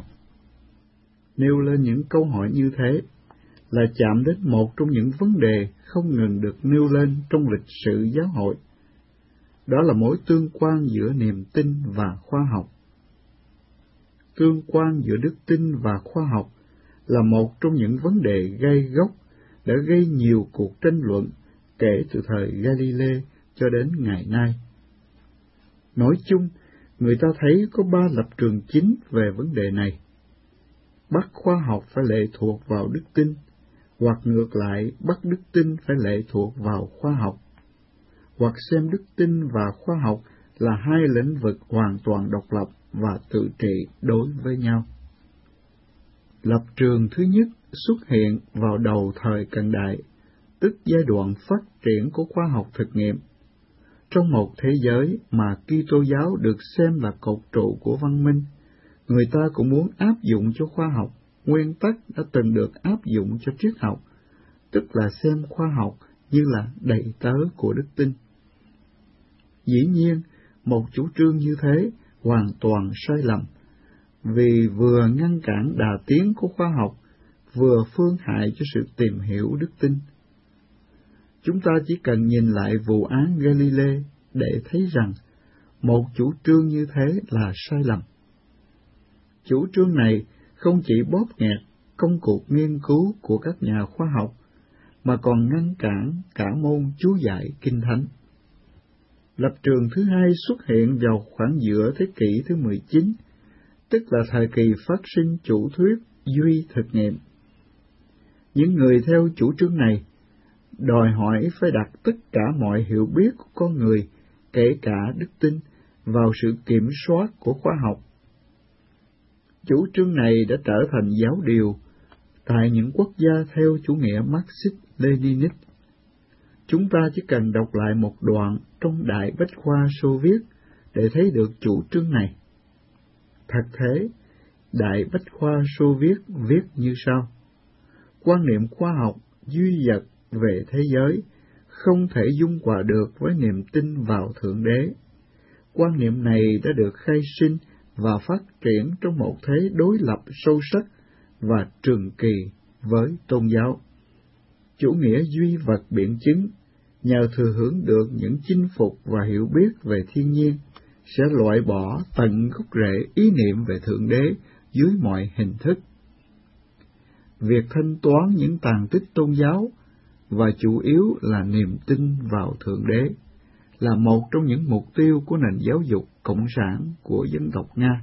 Nêu lên những câu hỏi như thế là chạm đến một trong những vấn đề không ngừng được nêu lên trong lịch sử giáo hội. Đó là mối tương quan giữa niềm tin và khoa học. Tương quan giữa đức tin và khoa học là một trong những vấn đề gai góc đã gây nhiều cuộc tranh luận kể từ thời Galilei cho đến ngày nay. Nói chung, người ta thấy có ba lập trường chính về vấn đề này. Bắt khoa học phải lệ thuộc vào đức tin, hoặc ngược lại bắt đức tin phải lệ thuộc vào khoa học, hoặc xem đức tin và khoa học là hai lĩnh vực hoàn toàn độc lập và tự trị đối với nhau. Lập trường thứ nhất xuất hiện vào đầu thời cận đại, tức giai đoạn phát triển của khoa học thực nghiệm. Trong một thế giới mà Kitô giáo được xem là cột trụ của văn minh, người ta cũng muốn áp dụng cho khoa học nguyên tắc đã từng được áp dụng cho triết học, tức là xem khoa học như là đầy tớ của đức tin. Dĩ nhiên, một chủ trương như thế hoàn toàn sai lầm, vì vừa ngăn cản đà tiến của khoa học, vừa phương hại cho sự tìm hiểu đức tin. Chúng ta chỉ cần nhìn lại vụ án Galilei để thấy rằng một chủ trương như thế là sai lầm. Chủ trương này không chỉ bóp nghẹt công cuộc nghiên cứu của các nhà khoa học, mà còn ngăn cản cả môn chú giải Kinh Thánh. Lập trường thứ hai xuất hiện vào khoảng giữa thế kỷ thứ mười chín, tức là thời kỳ phát sinh chủ thuyết duy thực nghiệm. Những người theo chủ trương này đòi hỏi phải đặt tất cả mọi hiểu biết của con người, kể cả đức tin, vào sự kiểm soát của khoa học. Chủ trương này đã trở thành giáo điều tại những quốc gia theo chủ nghĩa Marxist-Leninist. Chúng ta chỉ cần đọc lại một đoạn trong Đại Bách Khoa Xô Viết để thấy được chủ trương này. Thật thế, Đại Bách Khoa Xô Viết viết như sau: quan niệm khoa học duy vật về thế giới không thể dung hòa được với niềm tin vào Thượng Đế. Quan niệm này đã được khai sinh và phát triển trong một thế đối lập sâu sắc và trường kỳ với tôn giáo. Chủ nghĩa duy vật biện chứng, nhờ thừa hưởng được những chinh phục và hiểu biết về thiên nhiên, sẽ loại bỏ tận gốc rễ ý niệm về Thượng Đế dưới mọi hình thức. Việc thanh toán những tàn tích tôn giáo, và chủ yếu là niềm tin vào Thượng Đế, là một trong những mục tiêu của nền giáo dục cộng sản của dân tộc Nga.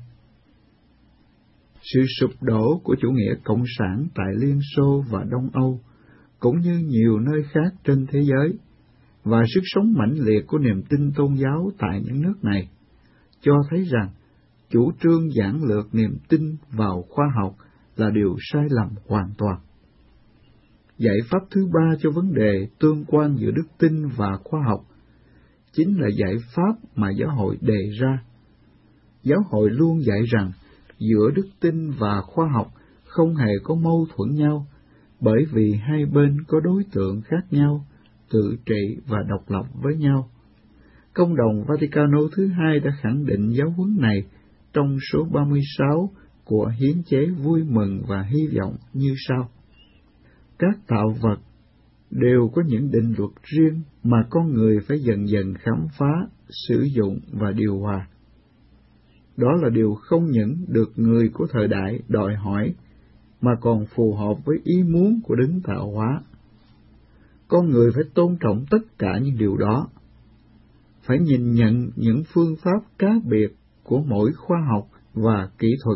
Sự sụp đổ của chủ nghĩa cộng sản tại Liên Xô và Đông Âu, cũng như nhiều nơi khác trên thế giới, và sức sống mãnh liệt của niềm tin tôn giáo tại những nước này, cho thấy rằng chủ trương giản lược niềm tin vào khoa học là điều sai lầm hoàn toàn. Giải pháp thứ ba cho vấn đề tương quan giữa đức tin và khoa học chính là giải pháp mà giáo hội đề ra. Giáo hội luôn dạy rằng giữa đức tin và khoa học không hề có mâu thuẫn nhau, bởi vì hai bên có đối tượng khác nhau, tự trị và độc lập với nhau. Công đồng Vaticano thứ hai đã khẳng định giáo huấn này trong số ba mươi sáu của hiến chế vui mừng và hy vọng như sau: các tạo vật đều có những định luật riêng mà con người phải dần dần khám phá, sử dụng và điều hòa. Đó là điều không những được người của thời đại đòi hỏi, mà còn phù hợp với ý muốn của đấng tạo hóa. Con người phải tôn trọng tất cả những điều đó, phải nhìn nhận những phương pháp cá biệt của mỗi khoa học và kỹ thuật.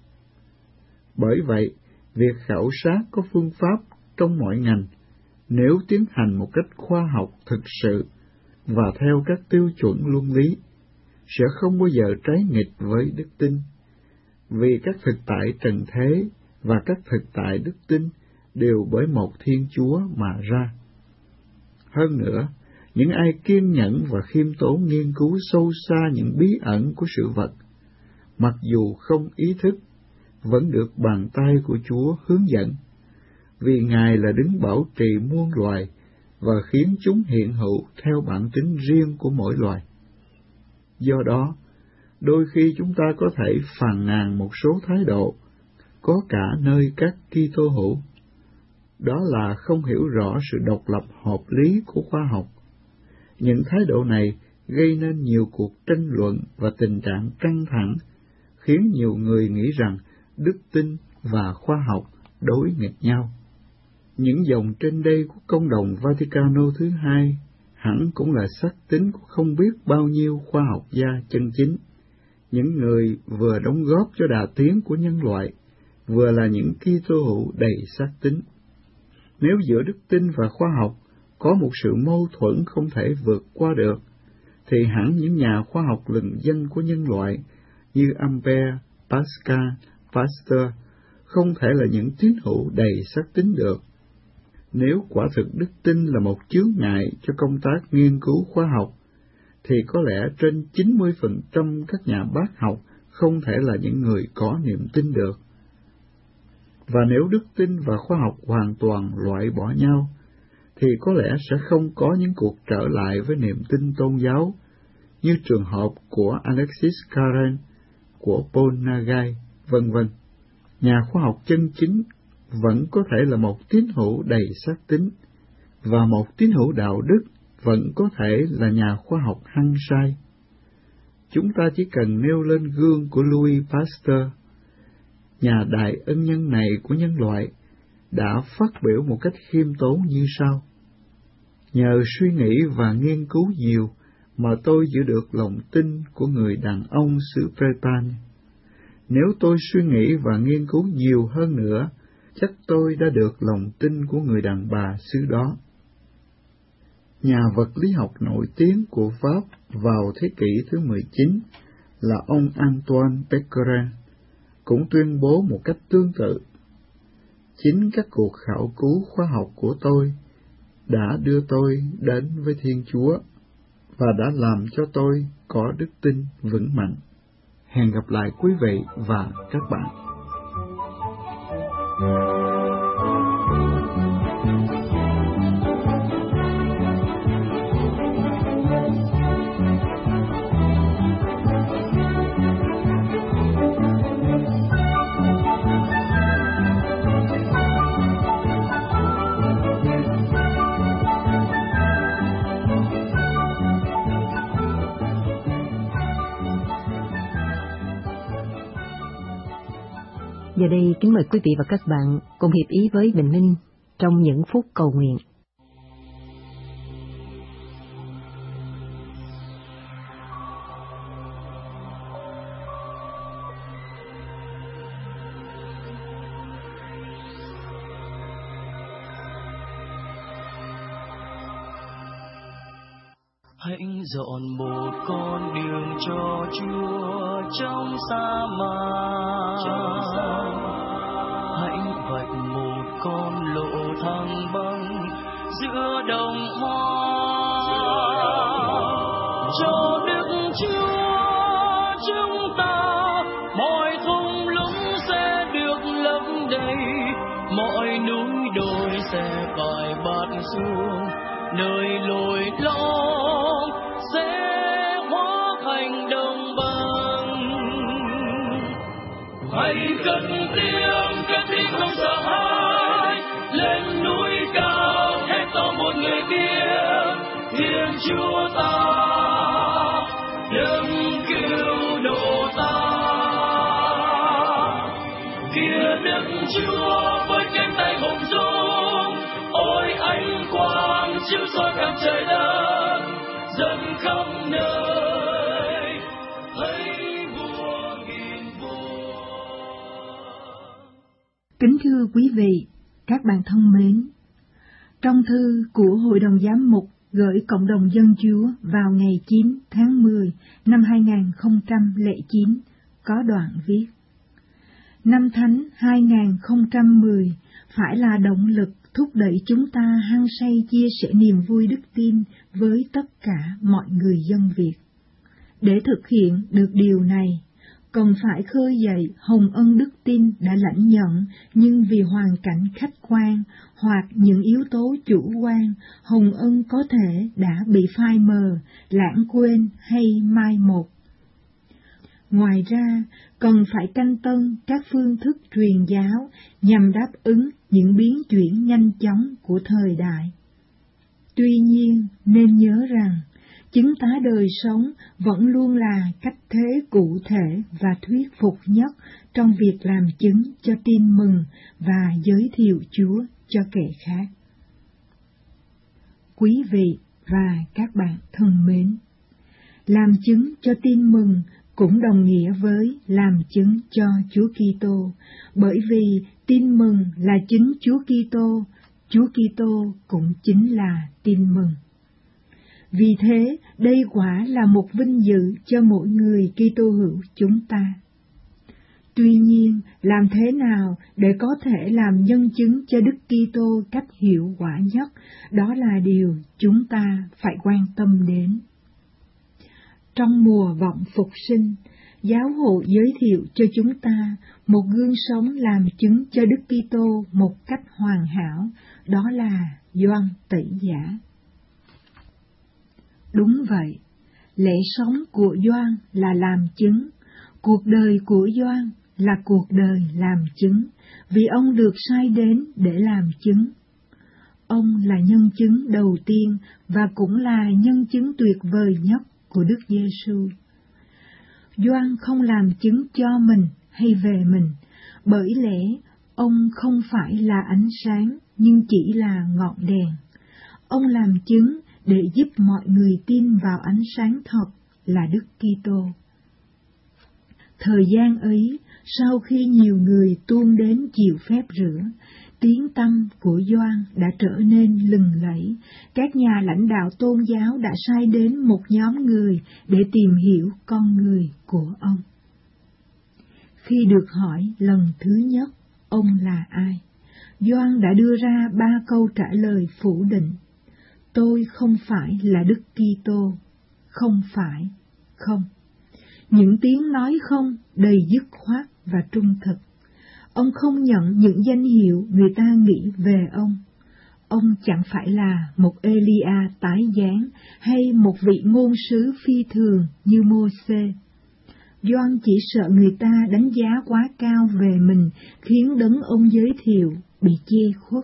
Bởi vậy, việc khảo sát có phương pháp trong mọi ngành, nếu tiến hành một cách khoa học thực sự và theo các tiêu chuẩn luân lý, sẽ không bao giờ trái nghịch với đức tin, vì các thực tại trần thế và các thực tại đức tin đều bởi một Thiên Chúa mà ra. Hơn nữa, những ai kiên nhẫn và khiêm tốn nghiên cứu sâu xa những bí ẩn của sự vật, mặc dù không ý thức, vẫn được bàn tay của Chúa hướng dẫn, vì Ngài là đấng bảo trì muôn loài và khiến chúng hiện hữu theo bản tính riêng của mỗi loài. Do đó, đôi khi chúng ta có thể phàn nàn một số thái độ, có cả nơi các Kitô hữu, đó là không hiểu rõ sự độc lập hợp lý của khoa học. Những thái độ này gây nên nhiều cuộc tranh luận và tình trạng căng thẳng, khiến nhiều người nghĩ rằng đức tin và khoa học đối nghịch nhau. Những dòng trên đây của công đồng Vaticano thứ hai hẳn cũng là xác tín của không biết bao nhiêu khoa học gia chân chính, những người vừa đóng góp cho đà tiến của nhân loại, vừa là những Kitô hữu đầy xác tín. Nếu giữa đức tin và khoa học có một sự mâu thuẫn không thể vượt qua được, thì hẳn những nhà khoa học lừng danh của nhân loại như Ampère, Pascal, Pasteur không thể là những tín hữu đầy xác tín được. Nếu quả thực đức tin là một chướng ngại cho công tác nghiên cứu khoa học, thì có lẽ trên chín mươi phần trăm các nhà bác học không thể là những người có niềm tin được. Và nếu đức tin và khoa học hoàn toàn loại bỏ nhau, thì có lẽ sẽ không có những cuộc trở lại với niềm tin tôn giáo, như trường hợp của Alexis Carrel, của Paul Nagai, vân vân. Nhà khoa học chân chính vẫn có thể là một tín hữu đầy xác tín, và một tín hữu đạo đức vẫn có thể là nhà khoa học hăng say. Chúng ta chỉ cần nêu lên gương của Louis Pasteur, nhà đại ân nhân này của nhân loại, đã phát biểu một cách khiêm tốn như sau: nhờ suy nghĩ và nghiên cứu nhiều mà tôi giữ được lòng tin của người đàn ông xứ Bretagne. Nếu tôi suy nghĩ và nghiên cứu nhiều hơn nữa, chắc tôi đã được lòng tin của người đàn bà xứ đó. Nhà vật lý học nổi tiếng của Pháp vào thế kỷ thứ mười chín là ông Antoine Becquerel cũng tuyên bố một cách tương tự: chính các cuộc khảo cứu khoa học của tôi đã đưa tôi đến với Thiên Chúa và đã làm cho tôi có đức tin vững mạnh. Hẹn gặp lại quý vị và các bạn. Giờ đây kính mời quý vị và các bạn cùng hiệp ý với Bình Minh trong những phút cầu nguyện. Hãy dọn một con đường cho Chúa trong sa mạc. Hãy vạch một con lộ thẳng băng giữa đồng hoa. Cho Đức Chúa chúng ta, mọi thung lũng sẽ được lấp đầy, mọi núi đồi sẽ phải bạt xuống, nơi lồi lõm sẽ hóa thành đồng bằng. Hãy cất tiếng, cất tiếng không sợ hãi, lên núi cao hét to một người tiếng, Thiên Chúa ta đấng cứu độ ta. Kia Đức Chúa với cánh tay hùng dũng, ôi ánh quang chiếu soi khắp trời đất, dần khắp nơi thấy vua nghìn vua. Kính thưa quý vị, các bạn thân mến, trong thư của Hội đồng Giám mục gửi Cộng đồng Dân Chúa vào ngày chín tháng mười năm hai nghìn không trăm lẻ chín có đoạn viết: Năm Thánh hai nghìn không trăm mười phải là động lực thúc đẩy chúng ta hăng say chia sẻ niềm vui đức tin với tất cả mọi người dân Việt. Để thực hiện được điều này, cần phải khơi dậy hồng ân đức tin đã lãnh nhận, nhưng vì hoàn cảnh khách quan hoặc những yếu tố chủ quan, hồng ân có thể đã bị phai mờ, lãng quên hay mai một. Ngoài ra, cần phải canh tân các phương thức truyền giáo nhằm đáp ứng những biến chuyển nhanh chóng của thời đại. Tuy nhiên, nên nhớ rằng, chứng tá đời sống vẫn luôn là cách thế cụ thể và thuyết phục nhất trong việc làm chứng cho tin mừng và giới thiệu Chúa cho kẻ khác. Quý vị và các bạn thân mến, làm chứng cho tin mừng cũng đồng nghĩa với làm chứng cho Chúa Kitô, bởi vì tin mừng là chính Chúa Kitô, Chúa Kitô cũng chính là tin mừng. Vì thế, đây quả là một vinh dự cho mỗi người Kitô hữu chúng ta. Tuy nhiên, làm thế nào để có thể làm nhân chứng cho Đức Kitô cách hiệu quả nhất, đó là điều chúng ta phải quan tâm đến. Trong mùa vọng phục sinh, giáo hội giới thiệu cho chúng ta một gương sống làm chứng cho Đức Kitô một cách hoàn hảo, đó là Gioan Tẩy Giả. Đúng vậy, lẽ sống của Gioan là làm chứng, cuộc đời của Gioan là cuộc đời làm chứng, vì ông được sai đến để làm chứng. Ông là nhân chứng đầu tiên và cũng là nhân chứng tuyệt vời nhất của Đức Giêsu. Gioan không làm chứng cho mình hay về mình, bởi lẽ ông không phải là ánh sáng nhưng chỉ là ngọn đèn. Ông làm chứng để giúp mọi người tin vào ánh sáng thật là Đức Kitô. Thời gian ấy, sau khi nhiều người tuôn đến chịu phép rửa, tiếng tăm của Gioan đã trở nên lừng lẫy. Các nhà lãnh đạo tôn giáo đã sai đến một nhóm người để tìm hiểu con người của ông. Khi được hỏi lần thứ nhất, ông là ai? Gioan đã đưa ra ba câu trả lời phủ định. Tôi không phải là Đức Kitô, không phải, không. Những tiếng nói không đầy dứt khoát và trung thực. Ông không nhận những danh hiệu người ta nghĩ về ông. Ông chẳng phải là một Elia tái giáng hay một vị ngôn sứ phi thường như Mô-sê. Gioan chỉ sợ người ta đánh giá quá cao về mình, khiến đấng ông giới thiệu bị che khuất.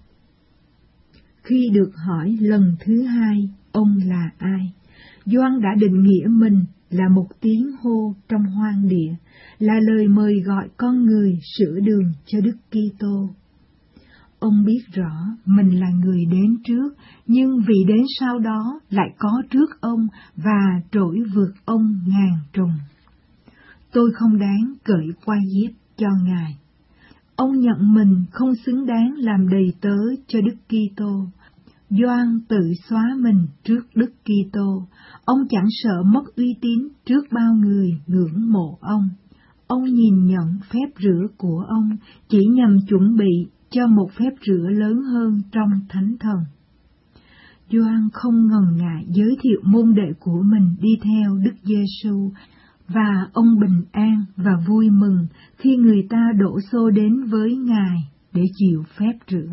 Khi được hỏi lần thứ hai ông là ai, Gioan đã định nghĩa mình là một tiếng hô trong hoang địa, là lời mời gọi con người sửa đường cho Đức Kitô. Ông biết rõ mình là người đến trước, nhưng vì đến sau đó lại có trước ông và trỗi vượt ông ngàn trùng. Tôi không đáng cởi quai dép cho Ngài. Ông nhận mình không xứng đáng làm đầy tớ cho Đức Kitô. Gioan tự xóa mình trước Đức Kitô. Ông chẳng sợ mất uy tín trước bao người ngưỡng mộ ông. Ông nhìn nhận phép rửa của ông chỉ nhằm chuẩn bị cho một phép rửa lớn hơn trong Thánh Thần. Gioan không ngần ngại giới thiệu môn đệ của mình đi theo Đức Giêsu, và ông bình an và vui mừng khi người ta đổ xô đến với Ngài để chịu phép rửa.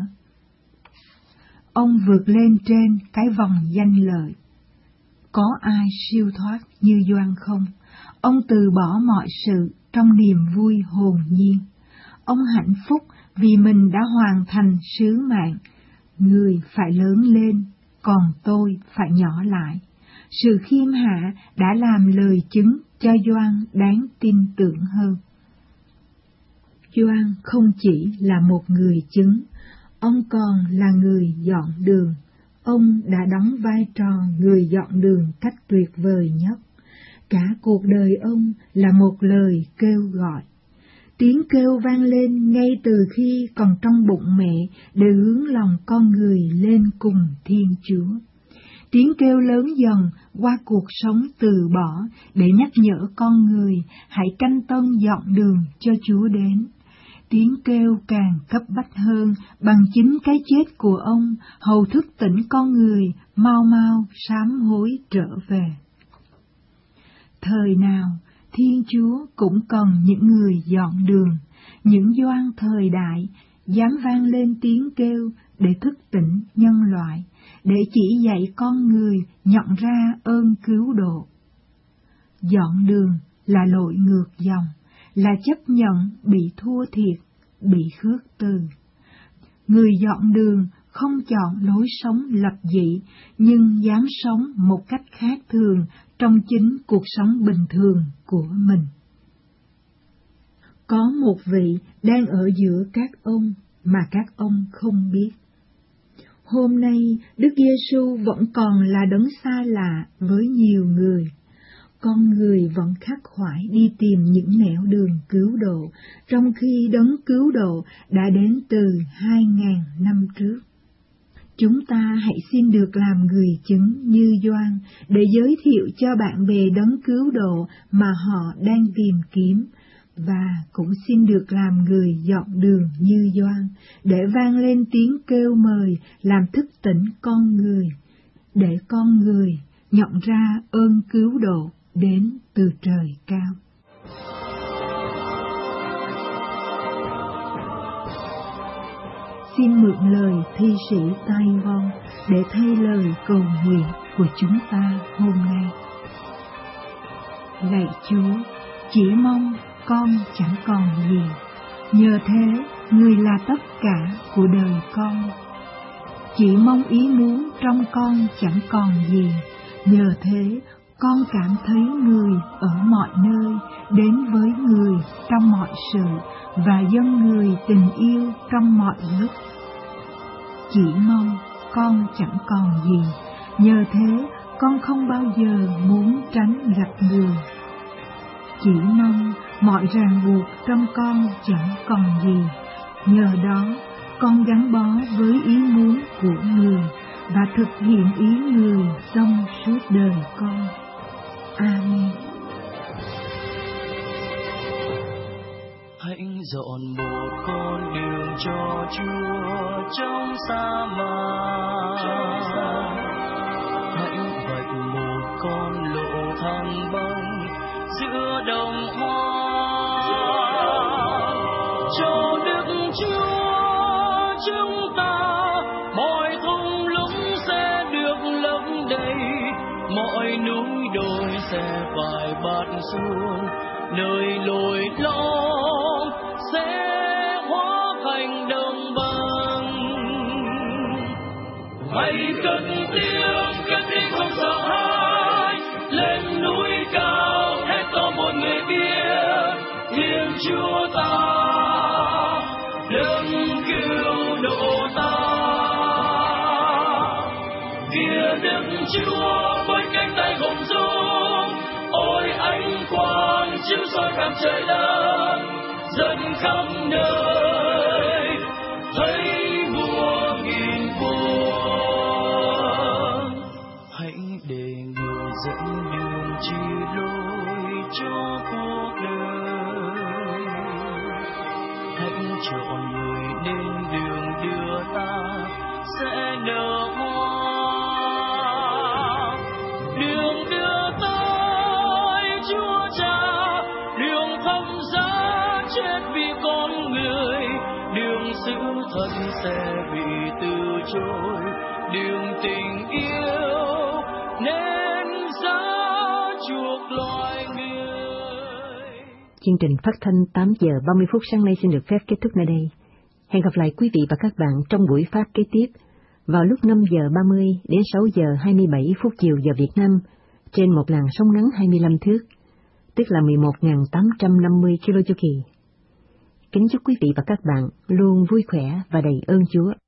Ông vượt lên trên cái vòng danh lợi. Có ai siêu thoát như Gioan không? Ông từ bỏ mọi sự trong niềm vui hồn nhiên. Ông hạnh phúc vì mình đã hoàn thành sứ mạng. Người phải lớn lên, còn tôi phải nhỏ lại. Sự khiêm hạ đã làm lời chứng cho Gioan đáng tin tưởng hơn. Gioan không chỉ là một người chứng, ông còn là người dọn đường. Ông đã đóng vai trò người dọn đường cách tuyệt vời nhất. Cả cuộc đời ông là một lời kêu gọi. Tiếng kêu vang lên ngay từ khi còn trong bụng mẹ để hướng lòng con người lên cùng Thiên Chúa. Tiếng kêu lớn dần qua cuộc sống từ bỏ để nhắc nhở con người hãy canh tân dọn đường cho Chúa đến. Tiếng kêu càng cấp bách hơn bằng chính cái chết của ông, hầu thức tỉnh con người mau mau sám hối trở về. Thời nào, Thiên Chúa cũng cần những người dọn đường, những Gioan thời đại dám vang lên tiếng kêu để thức tỉnh nhân loại, để chỉ dạy con người nhận ra ơn cứu độ. Dọn đường là lội ngược dòng, là chấp nhận bị thua thiệt, bị khước từ. Người dọn đường không chọn lối sống lập dị, nhưng dám sống một cách khác thường trong chính cuộc sống bình thường của mình. Có một vị đang ở giữa các ông mà các ông không biết. Hôm nay, Đức Giêsu vẫn còn là đấng xa lạ với nhiều người. Con người vẫn khắc khoải đi tìm những nẻo đường cứu độ, trong khi đấng cứu độ đã đến từ hai ngàn năm trước. Chúng ta hãy xin được làm người chứng như Gioan để giới thiệu cho bạn bè đấng cứu độ mà họ đang tìm kiếm, và cũng xin được làm người dọn đường như Gioan để vang lên tiếng kêu mời làm thức tỉnh con người, để con người nhận ra ơn cứu độ đến từ trời cao. Xin mượn lời thi sĩ Tai Von để thay lời cầu nguyện của chúng ta hôm nay. Lạy Chúa, chỉ mong con chẳng còn gì, nhờ thế Người là tất cả của đời con. Chỉ mong ý muốn trong con chẳng còn gì, nhờ thế con cảm thấy Người ở mọi nơi, đến với người trong mọi sự và dâng Người tình yêu trong mọi lúc. Chỉ mong con chẳng còn gì, nhờ thế con không bao giờ muốn tránh gặp Người. Chỉ mong mọi ràng buộc trong con chẳng còn gì, nhờ đó con gắn bó với ý muốn của Người và thực hiện ý Người trong suốt đời con. Amen. Hãy dọn một con đường cho Chúa, sa mạc. Hãy vạch một con lộ thăng băng giữa đồng hoa, cho Đức Chúa chúng ta, mọi thung lũng sẽ được lấp đầy, mọi núi đồi sẽ phải bạt xuống, nơi lồi lõm sẽ hóa thành đồng bằng. Hãy cất tiếng, cất tiếng không sợ hãi, lên núi cao hét to mọi người biết, Thiên Chúa ta đấng cứu độ ta. Kia Đức Chúa với cánh tay hùng dũng, ôi ánh quang chiếu soi khắp trời đất, dân khắp nơi thấy vua nghìn vua. Hãy để người dẫn đường chỉ lối cho cuộc đời, hãy chọn người nên đường đưa ta sẽ nở hoa. Đường đưa tới Chúa Cha, đường thăm giá chết vì con người, đường sự thật sẽ bị từ chối, đường tình yêu nên giá chuộc loài người. Chương trình phát thanh tám giờ ba mươi phút sáng nay xin được phép kết thúc nơi đây. Hẹn gặp lại quý vị và các bạn trong buổi phát kế tiếp vào lúc năm giờ ba mươi đến sáu giờ hai mươi bảy phút chiều giờ Việt Nam trên một làn sóng ngắn hai mươi lăm thước, tức là mười một nghìn tám trăm năm mươi ki lô chu kỳ. Kính chúc quý vị và các bạn luôn vui khỏe và đầy ơn Chúa.